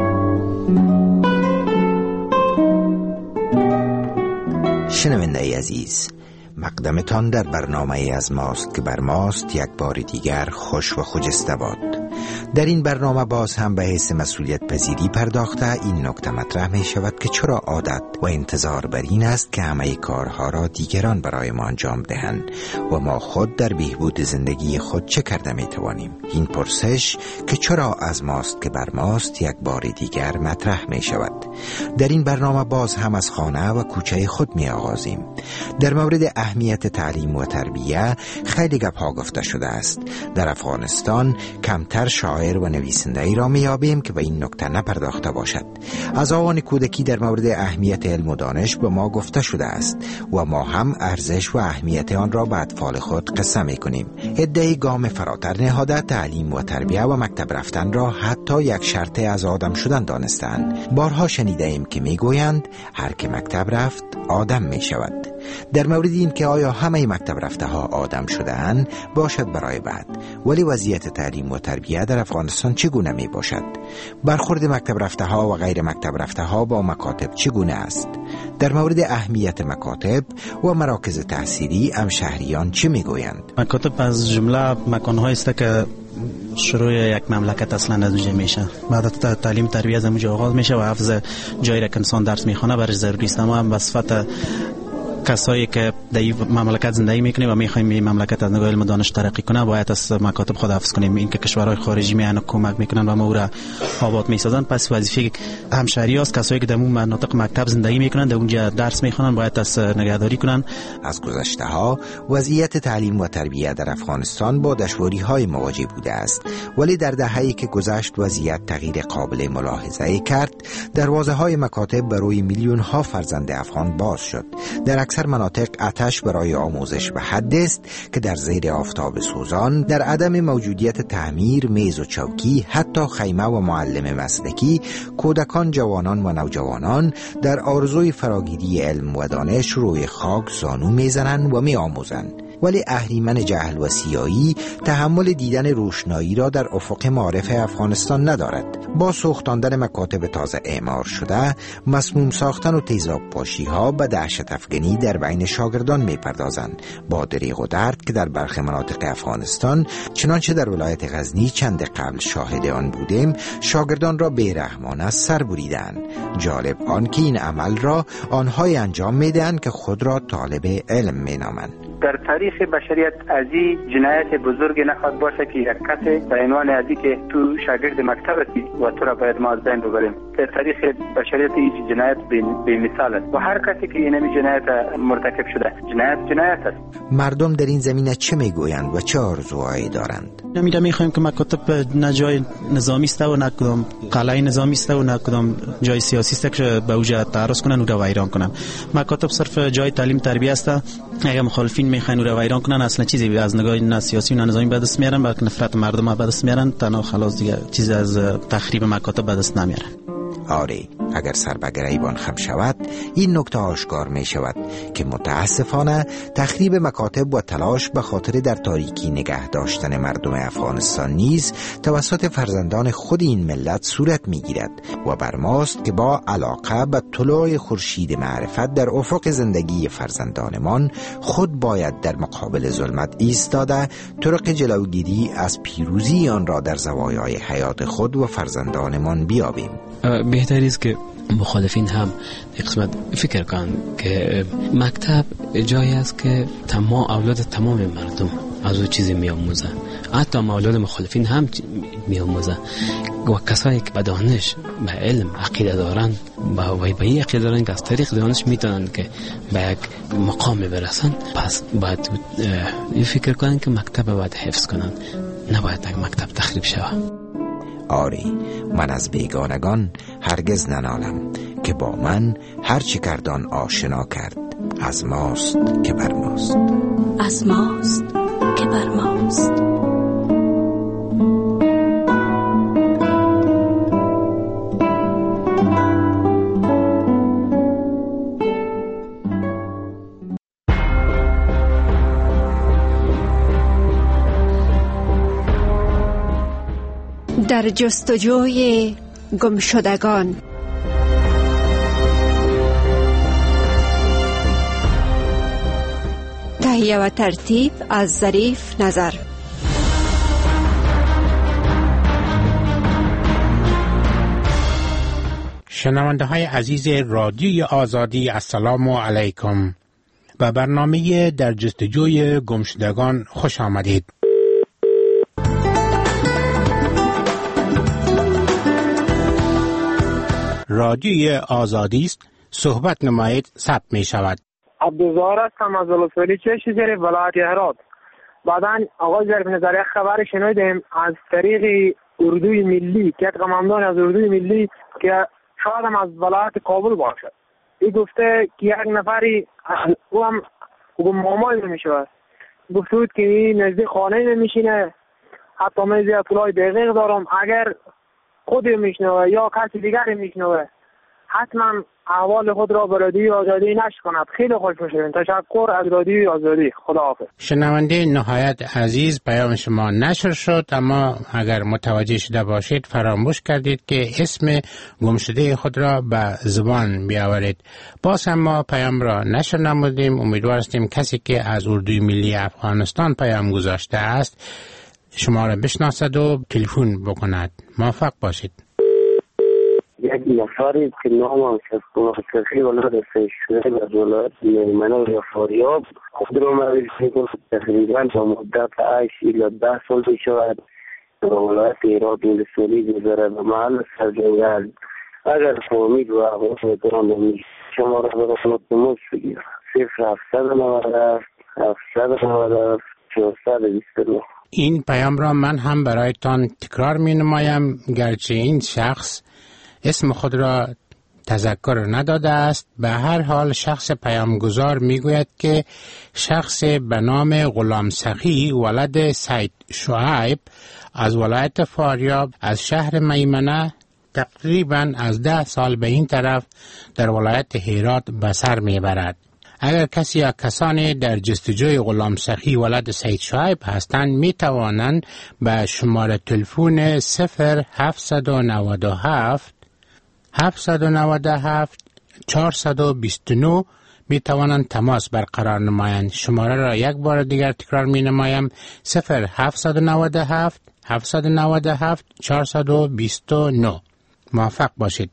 شنونده عزیز، مقدمتان در برنامه از ماست که بر ماست یک بار دیگر خوش و خجسته باد. در این برنامه باز هم به حس مسئولیت پذیری پرداخته این نکته مطرح می شود که چرا عادت و انتظار بر این است که همه کارها را دیگران برای ما انجام دهند و ما خود در بهبود زندگی خود چه کرده می توانیم. این پرسش که چرا از ماست که بر ماست یک بار دیگر مطرح می شود. در این برنامه باز هم از خانه و کوچه خود می آغازیم. در مورد اهمیت تعلیم و تربیه خیلی گپ‌ها گفته شده است. در افغانستان کمتر شاعر و نویسنده ای را میابیم که به این نکته نپرداخته باشد. از آوان کودکی در مورد اهمیت علم و دانش به ما گفته شده است و ما هم ارزش و اهمیت آن را به اطفال خود قصه میکنیم. عده‌ای گام فراتر نهاده تعلیم و تربیه و مکتب رفتن را حتی یک شرط از آدم شدن دانستند. بارها شنیده ایم که میگویند هر که مکتب رفت آدم میشود. در مورد این که آیا همه مکتب رفته ها آدم شده اند باشد برای بعد، ولی وضعیت تعلیم و تربیه در افغانستان چگونه می باشد؟ برخورد مکتب رفته ها و غیر مکتب رفته ها با مکاتب چگونه است؟ در مورد اهمیت مکاتب و مراکز تحصیلی همشهریان چه می گویند؟ مکاتب از جمله مکان‌هایی است که شروع یک مملکت اصلا از اونجا میشه. بعد تعلیم تربیت از اونجا آغاز میشه و حفظ جایی را که انسان درس میخونه برای ضروری است. ما هم به صفت کسایی که در این مملکت زندگی میکنیم و میخوایم این مملکت از نگاه علم و دانش ترقی کنه باید از مکاتب خود حفظ کنیم. این که کشورهای خارجی میان کمک میکنن و ما او را آباد میسازن، پس وظیفه همشهری است کسایی که در اون مناطق مکتب زندگی میکنن در اونجا درس میخونن باید از نگهداری کنن. از گذشته ها وضعیت تعلیم و تربیت در افغانستان با دشواری های مواجه بوده است، ولی در دهه‌ای که گذشت وضعیت تغییر قابل ملاحظه کرد. دروازه های مکاتب برای میلیون ها فرزند افغان باز شد. در اکثر مناطق آتش برای آموزش به حد است که در زیر آفتاب سوزان، در عدم موجودیت تعمیر میز و چوکی، حتی خیمه و معلم مسلکی، کودکان، جوانان و نوجوانان در آرزوی فراگیری علم و دانش روی خاک زانو میزنند و میآموزند. ولی اهریمن جهل و سیاهی تحمل دیدن روشنایی را در افق معارف افغانستان ندارد. با سوختاندن مکاتب تازه اعمار شده، مسموم ساختن و تیزاب پاشی ها به دهشت افغانی در بین شاگردان می پردازند. با دریغ و درد که در برخی مناطق افغانستان چنانچه در ولایت غزنی چند قبل شاهد آن بودیم، شاگردان را بیرحمانه سر بریدند. جالب آن که این عمل را آنهای انجام میدهند که خود را طالب علم مینامند. در تاریخ بشریت ازی جنایت بزرگ نخواهد باشه که یک کسی به عنوان ازی که تو شاگرد مکتب هستی و تو را باید ما از بین ببریم. در تاریخ بشریت این جنایت به مثال است و هر کسی که این جنایت مرتکب شده جنایت است. مردم در این زمینه چه میگویند و چه آرزوهایی دارند؟ نمیده میخوایم که مکاتب نه جای نظامی است و نه کدام قلعه نظامی است و نه کدام جای سیاسی است که به اوج تعرض کنن و را ویران کنن. مکاتب صرف جای تعلیم تربیت است. اگه مخالفین میخواین او را ویران کنن اصلا چیزی از نگاه نه سیاسی و نه نظامی به دست میارن، بلکه نفرت مردم به دست میارن. تنها خلاص دیگه چیزی از تخریب مکاتب به دست نمیارن. آره، اگر سر به گریبان خم شود این نکته آشکار می شود که متاسفانه تخریب مکاتب و تلاش به خاطر در تاریکی نگه داشتن مردم افغانستان نیز توسط فرزندان خود این ملت صورت می گیرد و بر ماست که با علاقه به طلوع خورشید معرفت در افق زندگی فرزندانمان خود باید در مقابل ظلمت ایستاده طرق جلوگیری از پیروزی آن را در زوایای حیات خود و فرزندانمان بیابیم. بهتری است که مخالفین هم قسمت فکر کنند که مکتب جایی است که اولاد تمام مردم از او چیزی می‌آموزند. حتی اولاد مخالفین هم می‌آموزند و کسایی که به دانش، به علم عقیده دارند به این عقیده دارند که از طریق دانش میتونند که به یک مقام برسند، پس باید فکر کنند که مکتب باید حفظ کنند، نباید یک مکتب تخریب شود. آری، من از بیگانگان هرگز ننالم که با من هر چی کردان آشنا کرد. از ماست که بر ماست، از ماست که بر ماست. در جستجوی گمشدگان. تهیه و ترتیب از ظریف نظر. شنونده های عزیز رادیوی آزادی، السلام علیکم. به برنامه در جستجوی گمشدگان خوش آمدید. رادیوی آزادی است، صحبت نمایید، ثبت می شود. عبدالظاهر هستم از ولسوالی چشم‌زر ولایت هرات. بعداً آقای ظریف نظری خبر شنیدیم از طریق اردوی ملی که قماندان از اردوی ملی که شاید هم از ولایت کابل باشد، این گفته که یک نفری او هم مامای نمیشه، گفته بود که این نزدیک خانه نمیشینه، حتی من زیاد اطلاعی دقیق دارم، اگر خودی میشنوه یا کسی دیگری میشنوه حتما احوال خود را به رادیوی آزادی نشر کند. خیلی خوش میشویم. تشکر از رادیوی آزادی. خداحافظ. شنونده نهایت عزیز، پیام شما نشر شد، اما اگر متوجه شده باشید فراموش کردید که اسم گمشده خود را به زبان بیاورید. باز هم ما پیام را نشر نمودیم. امیدوار هستیم کسی که از اردوی ملی افغانستان پیام گذاشته است شما را بشناسد و تلفن بکند. موفق باشید. یک نفری که نام شخصی ولایت سیشوری از ولایت میمنه یا فاریاب خود رو معرفی کنه. تقریبا با مدت 8 الی 10 سال شد در ولایت هرات ولسوالی گذره به محل سرجنگل. اگر فهمید و عوض میتونم شما را به رسمت نموز بگیر 0797 429. این پیام را من هم برایتان تکرار می نمایم، گرچه این شخص اسم خود را تذکر نداده است. به هر حال شخص پیامگذار می گوید که شخص به نام غلام سخی ولد سید شعیب از ولایت فاریاب از شهر میمنه تقریبا از 10 سال به این طرف در ولایت هرات به سر می برد. اگر کسی یا کسانی در جستجوی غلام سخی ولد سید شعیب هستند می توانند به شماره تلفن 0797 429 می توانند تماس برقرار نمایند. شماره را یک بار دیگر تکرار می نمایم: 0797 429. موفق باشید.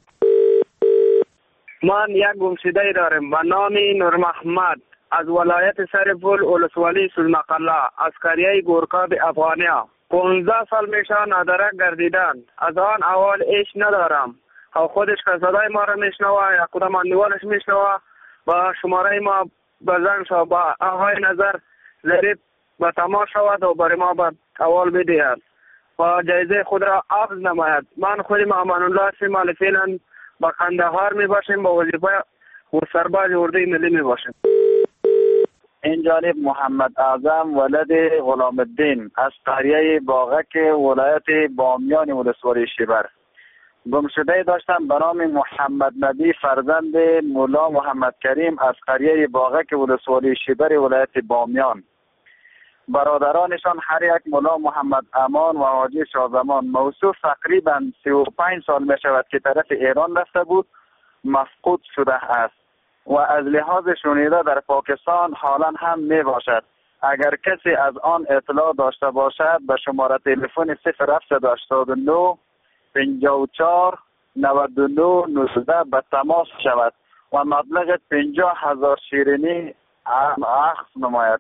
من یک گمشده دارم به نام نور محمد از ولایت سرپل ولسوالی سلمقله از قریه گورکاب افغانیا. 15 سال میشه نادرک گردیدن. از آن اول ایش ندارم. خودش که صدای ما را میشنوه یا کدام اندوالش میشنوه با شماره ما بزن شد با آقای نظر ظریف به تماس شود و برای ما به اول بدهد و جایزه خود را عرض نماید. من خودم امان الله سیمال فعلا با قندهار می باشیم با وظیفه و سرباز اردوی ملی می باشیم. این جانب محمد اعظم ولد غلام الدین از قریه باغک ولایت بامیان ولسوالی شیبر. گمشده داشتم به نام محمد نبی فرزند مولا محمد کریم از قریه باغک ولسوالی شیبر ولایت بامیان. برادرانشان هر یک مولا محمد امان و حاجی شازمان. موصوف تقریبا 35 سال می شود که طرف ایران رفته بود، مفقود شده است و از لحاظ شنیده در پاکستان حالا هم می باشد. اگر کسی از آن اطلاع داشته باشد به شماره تلفن 0789 54 99 19 به تماس شود و مبلغ 50,000 شیرینی اخذ نماید.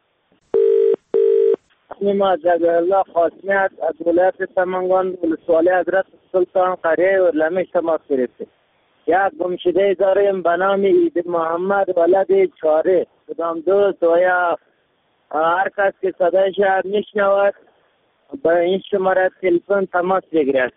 اسم ما جابر الله قاسمی از ولایت سمنگان ولسوالی حضرت سلطان قریه ورلمش تماس گرفته. یک گمشده داریم به نام عید محمد ولد چاره. کدام دوست و یا هر کس که صدایش میشنود به این شماره تلفن تماس بگیرد.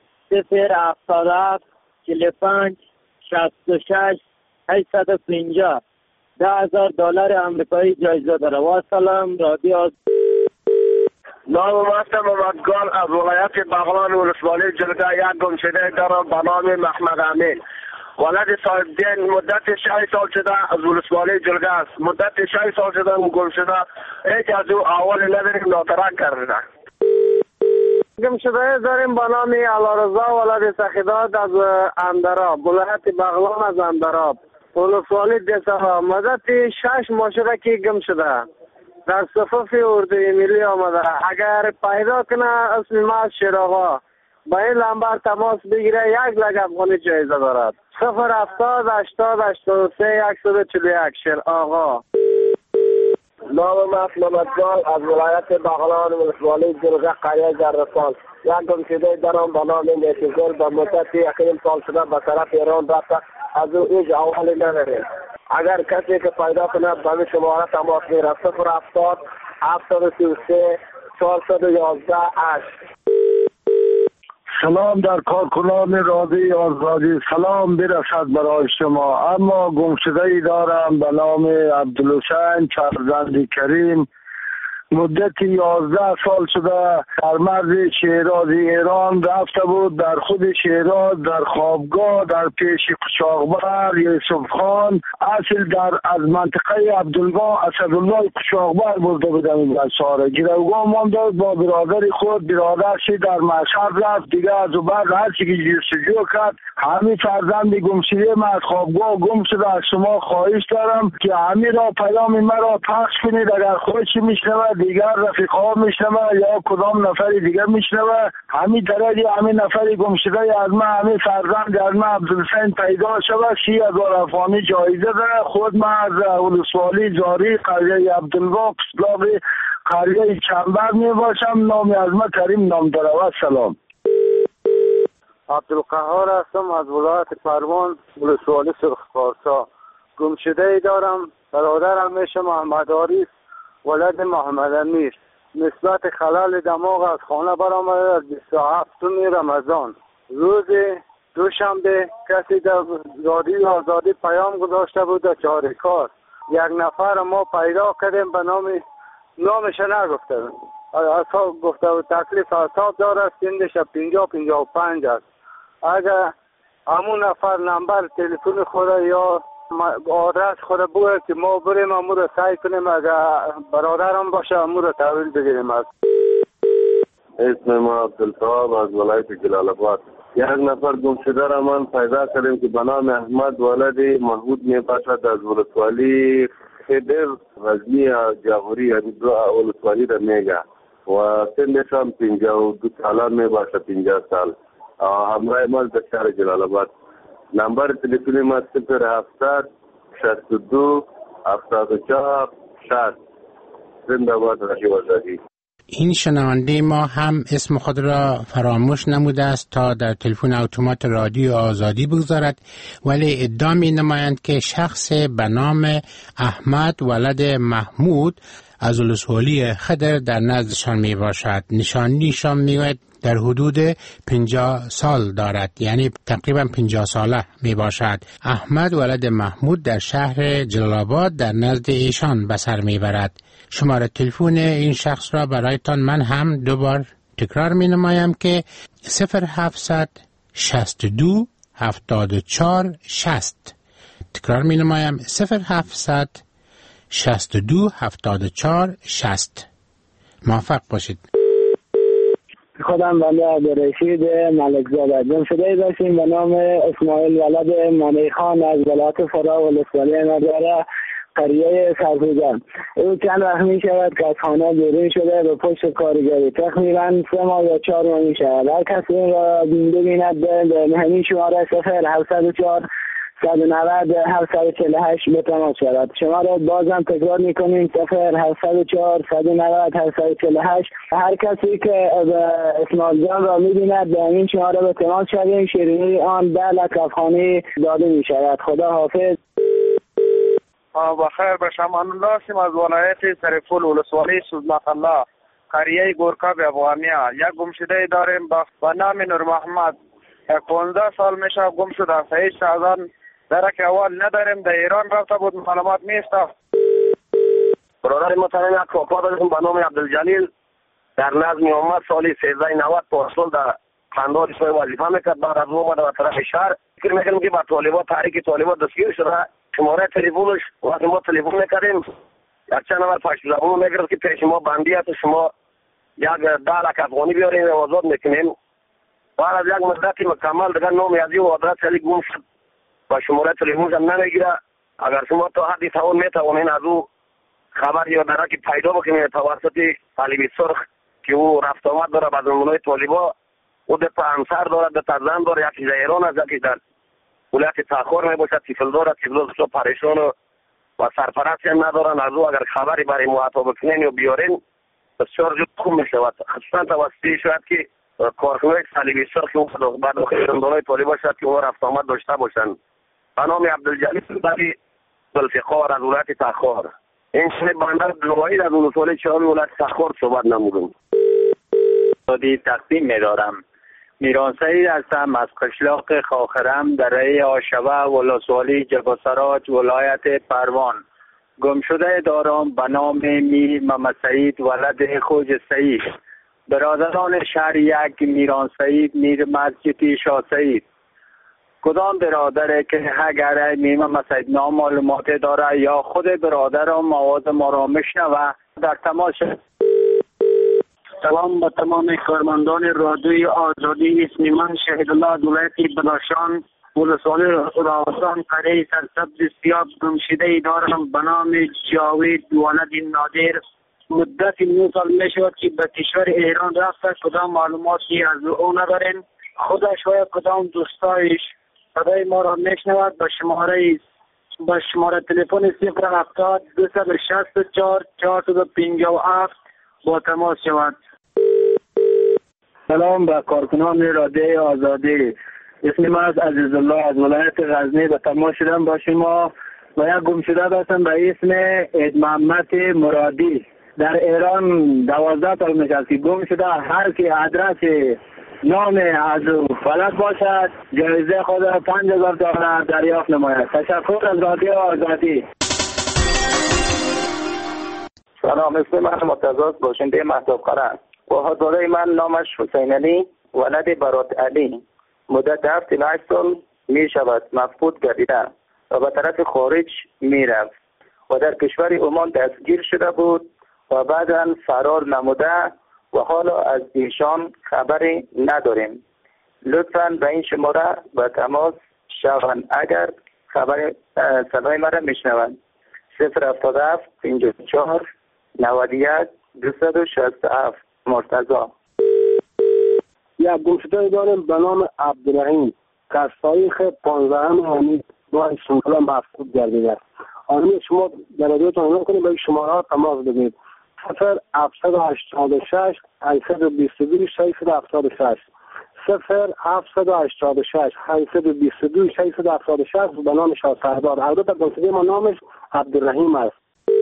077 45 66 850 $10,000 آمریکایی جایزه داره. و سلام رادیو. نام واسه محمدگان از ولایت بغلان ولسوالی جلگه. یک گمشده دارم به نام محمد امین ولد صاحبدین. مدت 6 سال شده از ولسوالی جلگه است. مدت 6 سال شده گمشده. هیچ از او اول نداریم ناترک کرده. گمشده داریم به نام علارضا ولد سخیداد از اندراب ولایت بغلان از اندراب ولسوالی دسها. مدت 6 ماه شده که گم شده. در صفوف اردوی ملی آمده. اگر پیدا کنه اسم ما شیراغا با این لمبر تماس بگیره 1 لک افغانی جایزه دارد. 070 80 83 141 شیراغا. نام محمدگان از ولایت بغلان ولسوالی جلگه قریه جرسان. یک گمشده دارم به نام نیتیزر به مدت 1 سال شده به طرف ایران رفته. از او هیچ اولی نداریم. اگر کسی که پیدا کنه به همین شماره تماس میره. 070 733 411 8. سلام در کارکنان رادیوی آزادی سلام برسد برای شما. اما گمشده‌ای دارم به نام عبدالحسین فرزند کریم. مدت 11 سال شده در مرز شیراز ایران رفته بود. در خود شیراز در خوابگاه در پیش قشاقبر یوسف خان اصل در از منطقه عبدالله اسدالله قشاقبر برده بودم. این بچه‌ها گروگاه مانده با برادر خود. برادرش در مشهد رفت دیگه. از بعد هر چی که جستجو کرد همین فرزند گمشده من از خوابگاه گم شده. از شما خواهش دارم که همین را پیام مرا پخش کنید. اگر خودش میشنوه دیگر رفیق‌ها میشنوه یا کدام نفری دیگر میشنوه همین درجه همین نفری گمشده از من همین فرزند از من عبدالحسین پیدا شود 30,000 افغانی جایزه داره. خود من از ولسوالی جاری قریه عبدالله قصلاقی قریه چنبر میباشم. نامی از من کریم نام داره. و سلام. عبدالقهار هستم از ولایت پروان ولسوالی سرخپارسا. گمشده دارم برادرم میشه محمد عارف ولد محمد امیر. نسبت خلال دماغ از خانه برآمده از 27 رمضان روز دوشنبه کسی در رادیوی آزادی پیام گذاشته بود در چهارکار. یک نفر ما پیدا کردیم به نامش نگفته. اصاب گفته بود تکلیف اعصاب داره. سنش 50-55 است. اگر همون نفر نمبر تلفن خود یا آدرس خود بگه که ما بریم امور رو سعی کنیم، اگر برادرم باشه امور رو تحویل بگیریم. اسم ما عبدالتواب از ولایت جلال آباد. یک نفر گم شده را من پیدا کردیم که به نام احمد ولد محمود می باشد از ولسوالی خدر غزنی جاغوری، یعنی دو ولسوالی را میگه و سنش هم 52 سالان می باشد، 50 سال. همراه ما در شهر جلال آباد. نمبر تلفن ما 0700 62 74 60. زنده باد رشید آزادی. این شنونده ما هم اسم خود را فراموش نموده است تا در تلفن اتومات رادیو آزادی بگذارد، ولی ادعا می نمایند که شخص به نام احمد ولد محمود از ولسوالی خدر در نزدشان می باشد. نشانیشان می باید در حدود 50 سال دارد، یعنی تقریبا 50 ساله می باشد. احمد ولد محمود در شهر جلال آباد در نزد ایشان به سر می برد. شماره تلفن این شخص را برایتان من هم دوبار تکرار می نمایم که 0700 62 74 60. تکرار می نمایم 0700 62 74 60. موفق باشید. خودم بنده عبدالرشید ملکزاده. گم شده داشتیم به نام اسماعیل ولد مانی خان از ولایت فرا ولسوالی مداره قریه سرخوزان. او چند وقت می شود که از خانه بیرون شده به پشت کارگری، تقریبا 3 ماه یا 4 ماه می شود. هر کسی این را ببیند به همین شماره 0704 190 748 به تماس شود. شما را بازم تکرار می کنیم 0704 190 748. هر کسی که اسماعیل جان را می بیند به همین شماره به تماس شویم. شیرینی آن 10 لک افغانی داده می شود. خدا حافظ. بخیر باشم. الله هستیم از ولایت سرپول ولسوالی سوزناک الله قریه گورکا به افغانیا. یک گمشده داریم به نام نور محمد. 15 سال میشه گم شده. هیچ سازان درک اول نداریم. در ایران رفته بود، معلومات نیست. برادر محترم یک کاکا داریم به نام عبدالجلیل در نظم اومد سالی 1390 پاسول در خاندان اسمای وظیفه میکرد. بعد از اومد به طرف شهر فکر میکنیم که با طالبات تحریک طالبات دستگیر شده. شماره تلفنش وقتی ما تلفن میکردیم یک چند نفر پشت زبون میگرفت که پیش ما بندی هست، شما یک 10 لک افغانی بیارین و آزاد میکنیم. بعد از یک مدتی مکمل دیگر نام یادی و آدرس علی گم شد و شماره تلفنش هم نمیگیره. اگر شما تا حدی توان میتوانین از او خبر یا درکی پیدا بکنید توسط طالبی سرخ که او رفت آمد داره با زمانهای طالبا. او در همسر دارد، در زن داره، یکی در ایران است، یکی در ولایت تاخور می باشد. طفل دارد، طفل پریشان و سرپرستی هم ندارن. از او اگر خبری برای محاطا بکنین یا بیارین بسیار زود خوب می شود. خصوصا توسطی شاید که کارخانه صلیبی سرخ که او بعد زندانهای طالبا شد که او رفت آمد داشته باشند. به نام عبدالجلیل بلی ذوالفقار از ولایت تاخور. این شنید بندر دلوایی از ولسوالی چهار ولایت تاخور صحبت نمودم. تقدیم می دارم. میران سعید هستم از قشلاق خاخرم در رای آشوه ولسوالی جبسراج ولایت پروان. گم شده دارم به نام میر محمد سعید ولد خوج سعید. برادران شهر یک میران سعید، میر مسجدی شاه سعید. کدام برادره که اگر میر محمد سعید نام معلومات داره یا خود برادرم آواز ما را میشنوه در تماس. سلام به تمام کارمندان رادیوی آزادی. اسم من شهید الله دولتی بداشان ولسوالی راوسان قریه سرسبز سیاب. گمشده دارم به نام جاوید ولد نادر. مدت 9 سال می شود که به کشور ایران رفته. کدام معلوماتی از او نداریم. خودش و کدام دوستایش صدای ما را میشنود به شماره تلفن 070 264 457 با تماس شود. سلام به کارکنان رادیوی آزادی. اسم من از عزیز الله از ولایت غزنی به تماس شدم با شما و یک گمشده هستم به اسم عید محمد مرادی. در ایران 12 سال میشه که گم شده. هر کی ادرس نام از بلد باشد جایزه خود 5000 دلار دریافت نماید. تشکر از رادیو آزادی. سلام، اسم من متضاد باشنده مهتاب قرن. وحدوده من نامش حسین علی ولد برات علی. مدت 7 سال می شود مفقود گردیده. و به طرف خارج میرفت و در کشور عمان دستگیر شده بود و بعدا فرار نموده و حالا از ایشان خبری نداریم. لطفاً به این شماره به تماس شوند اگر خبر صدای مرا میشنوند. 077 54 91 267 مرتضی. یک گمشده داریم به نام عبدالرحیم که از تاریخ 15 حمید ماه شمال مفقود گردیده. آنمی شما در رادیوتان اعلام کنید به شماره ها تماس بدید. 0786 822 676 0786 822 676 به نام شاه سردار. البته گمشده ما نامش عبدالرحیم است.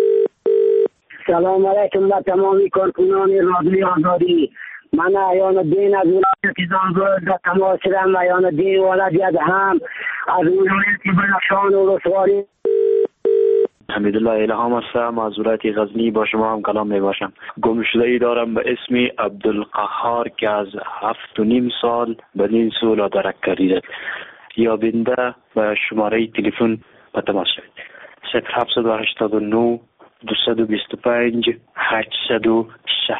سلام علیکم به تمامی کارکنان رادیوی آزادی. من عیان الدین از ولایت زنگرد در تماس شدم. عیان الدین ولایت هم از ولایت بدخشان و رسواری. حمیدالله الهام هستم از ولایت غزنی، با شما هم کلام می باشم. گمشده‌ای دارم به اسم عبدالقهار که از 7.5 سال بدین سولا درک کردید. یا بنده به شماره تلفن به تماس شوید. 0789 225 860.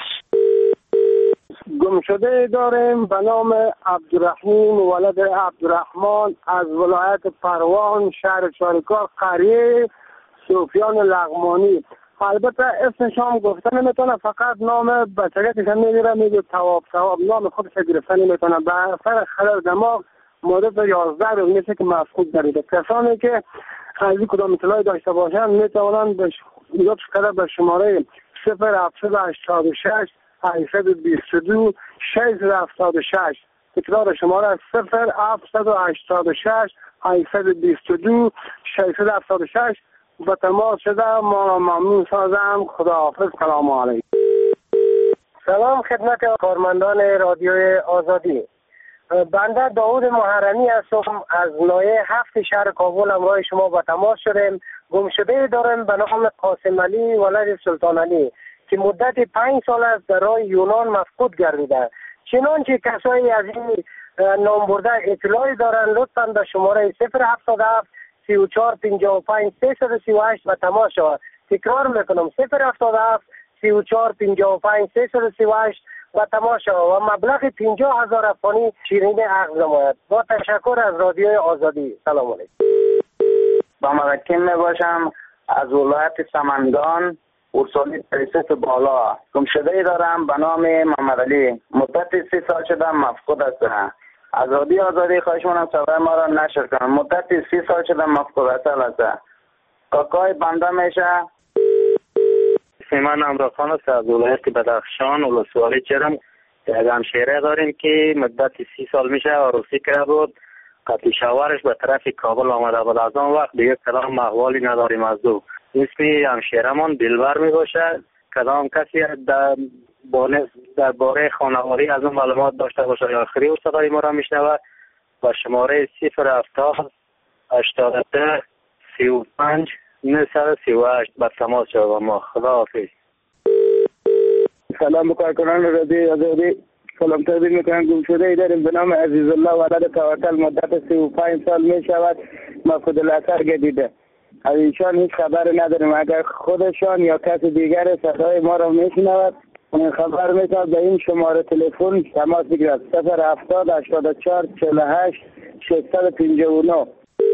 گمشده داریم به نام عبدالرحیم ولد عبدالرحمن از ولایت پروان، شهر چاریکار، قریه سفیان لغمانی. البته اسمش هم گفته نمیتونه، فقط نام بچگیش هم میگیره، میگه تواب نام خودش گرفته نمیتونه. به اثر خلل دماغ مدت 11 روز میشه که مفقود گردیده. کسانی که از این کدام اطلاعی داشته باشن میتونن لطف کرده به شماره 0786 822 676. تکرار شماره 0786 822 676 به تماس شده ما را ممنون سازم. خداحافظ. سلام علیکم. سلام خدمت کارمندان رادیوی آزادی. بنده داود محرمی هستم از نایه 7 شهر کابل همراه شما با تماس شدیم. گمشده دارم به نام قاسم علی ولد سلطان علی که مدت 5 سال است در راه یونان مفقود گردیده. چنانچه کسایی از این نام برده اطلاعی دارن لطفاً به شماره 077 34 55 338 و تماس شود. تکرار میکنم 077 34 55 338 و تماس شود و مبلغ 50,000 افغانی شیرین عقد نماید. با تشکر از رادیوی آزادی. سلام علیکم. با مدکین میباشم از ولایت سمنگان، ارسالی پریست بالا. گمشده‌ای دارم به نام محمد علی. مدت 30 سال شده مفقود هستم. از رادیو آزادی خواهش می‌کنم صدای ما را نشر کنم. مدت 30 سال شده مفقود هستم. کاکای بنده میشه. من امراخان است از ولایت بدخشان ولسوالی چرم. یک همشیره داریم که مدت 30 سال میشه عروسی کرده بود. قطعی شوارش به طرف کابل آمده بود. از آن وقت دیگه کلام احوالی نداریم از او. اسمی همشیرمان دلبر می باشه. کدام کسی در باره خانواری از اون معلومات داشته باشه یا آخری او صدای ما را میشنوه و شماره 070 83 35 938 به تماس شود. ما خداحافظ. سلام بکار کنان رادیو آزادی. سلام تقدیم میکنم. گمشده ای داریم به نام عزیز الله ولد توکل. مدت 35 سال می شود مفقود الاثر گردیده. از ایشان هیچ خبر نداریم. اگر خودشان یا کسی دیگر صدای ما را میشنود خبر میتواند به این شماره تلفن تماس بگیرد. 070 84 48 659.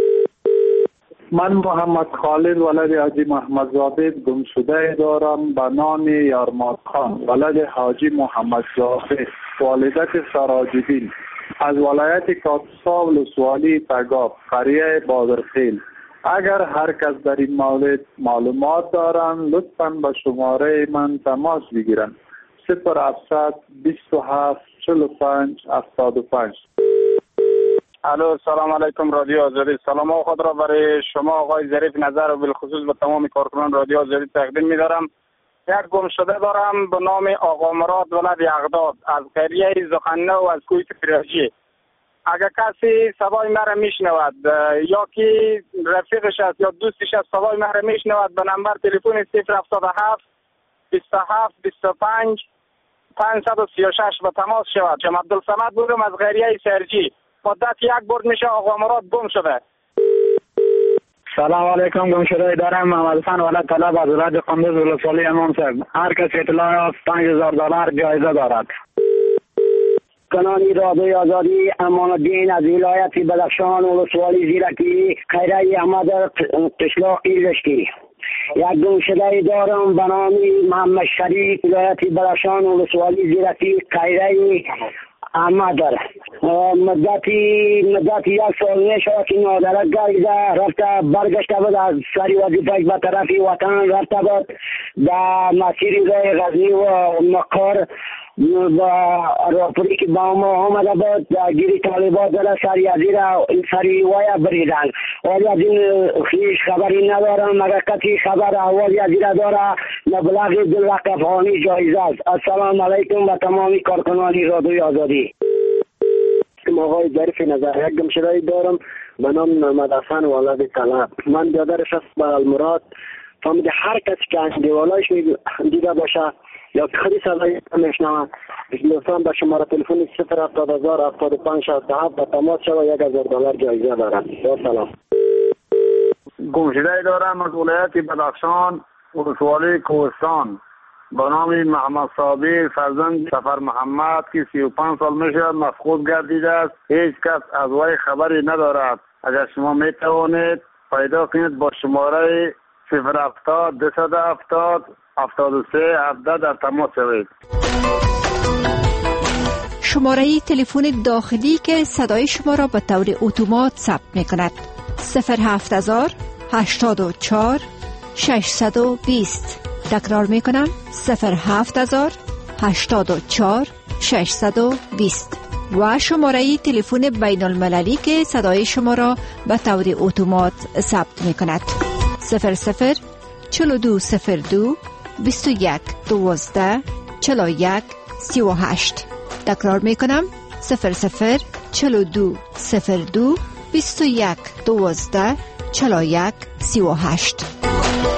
من محمد خالد ولد حاجی محمد زاده گمشده دارم به نام یارمات خان ولد حاجی محمد زاده والدت سراجدین از ولایت کاپسا ولسوالی تگاب قریه بادرخیل. اگر هر کس در این مورد معلومات دارند لطفاً به شماره من تماس بگیرند. 0700 27 45 75. الو سلام علیکم رادیو آزادی. سلام و خود را برای شما آقای ظریف نظر و بالخصوص به تمام کارکنان رادیو آزادی تقدیم می‌دارم. یک گمشده دارم به نام آقا مراد ولد یغداد از قریه زخنه و از کوی فراجی. اگر کسی صدای مرا میشنود یا که رفیقش است یا دوستش است صدای مرا میشنود به نمبر تلفن 077 27 25 536 به تماس شود. شما عبدالصمد بودم از قریه سرجی. مدت 1 برد میشه آقا مراد گم شده. سلام علیکم. گمشده دارم محمد حسن ولد طلب از ولایت قندوز ولسوالی امام صاحب. هر کس اطلاع یافت $5000 جایزه دارد. کنانی رادوی آزادی امان الدین از ولایت بدخشان ولسوالی زیرکی خیره احمد قشلاقی رشتی. یک گمشده دارم به نام محمد شریف ولایت بدخشان ولسوالی زیرکی خیره احمد مدتی 1 سال میشه که نادرک گردیده رفته برگشته بود از سری وظیفه به طرف وطن رفته بود در مسیر راه غزنی و مقر و راپوری که با ما آمده بود در گیری طالبات داره سری وای بریدن. ولی از این خیش خبری ندارم مگر کسی خبر احوالی از این داره مبلغ 2 لک افغانی جایزه است. السلام علیکم و تمامی کارکنان رادیوی آزادی. آقای ظریف نظر یک گمشده دارم به نام محمد حسن ولد طلب. من برادرش است به المراد. فهمیده هر کسی که اندیوالایش دیده باشه یا خودی صدای میشنوند لطفا به شماره تلفن 070,075,67 به تماس شود $1000 جایزه دارد. سلام. گمشده دارم از ولایت بدخشان ولسوالی کوهستان به نام محمد صابر فرزند سفر محمد که 35 سال میشه مفقود گردیده است. هیچ کس از وی خبری ندارد. اگر شما میتوانید پیدا کنید با شماره 070-270-73-17 در تماس شوید. شماره تلفن داخلی که صدای شما را به طور اتومات ثبت می کند 070-84-620. تکرار می کنم 070-84-620 و شماره تلفن بین المللی که صدای شما را به طور اتومات ثبت می کند 00-4202-21-12-41-38. تکرار می کنم 00-4202-21-12-41-38.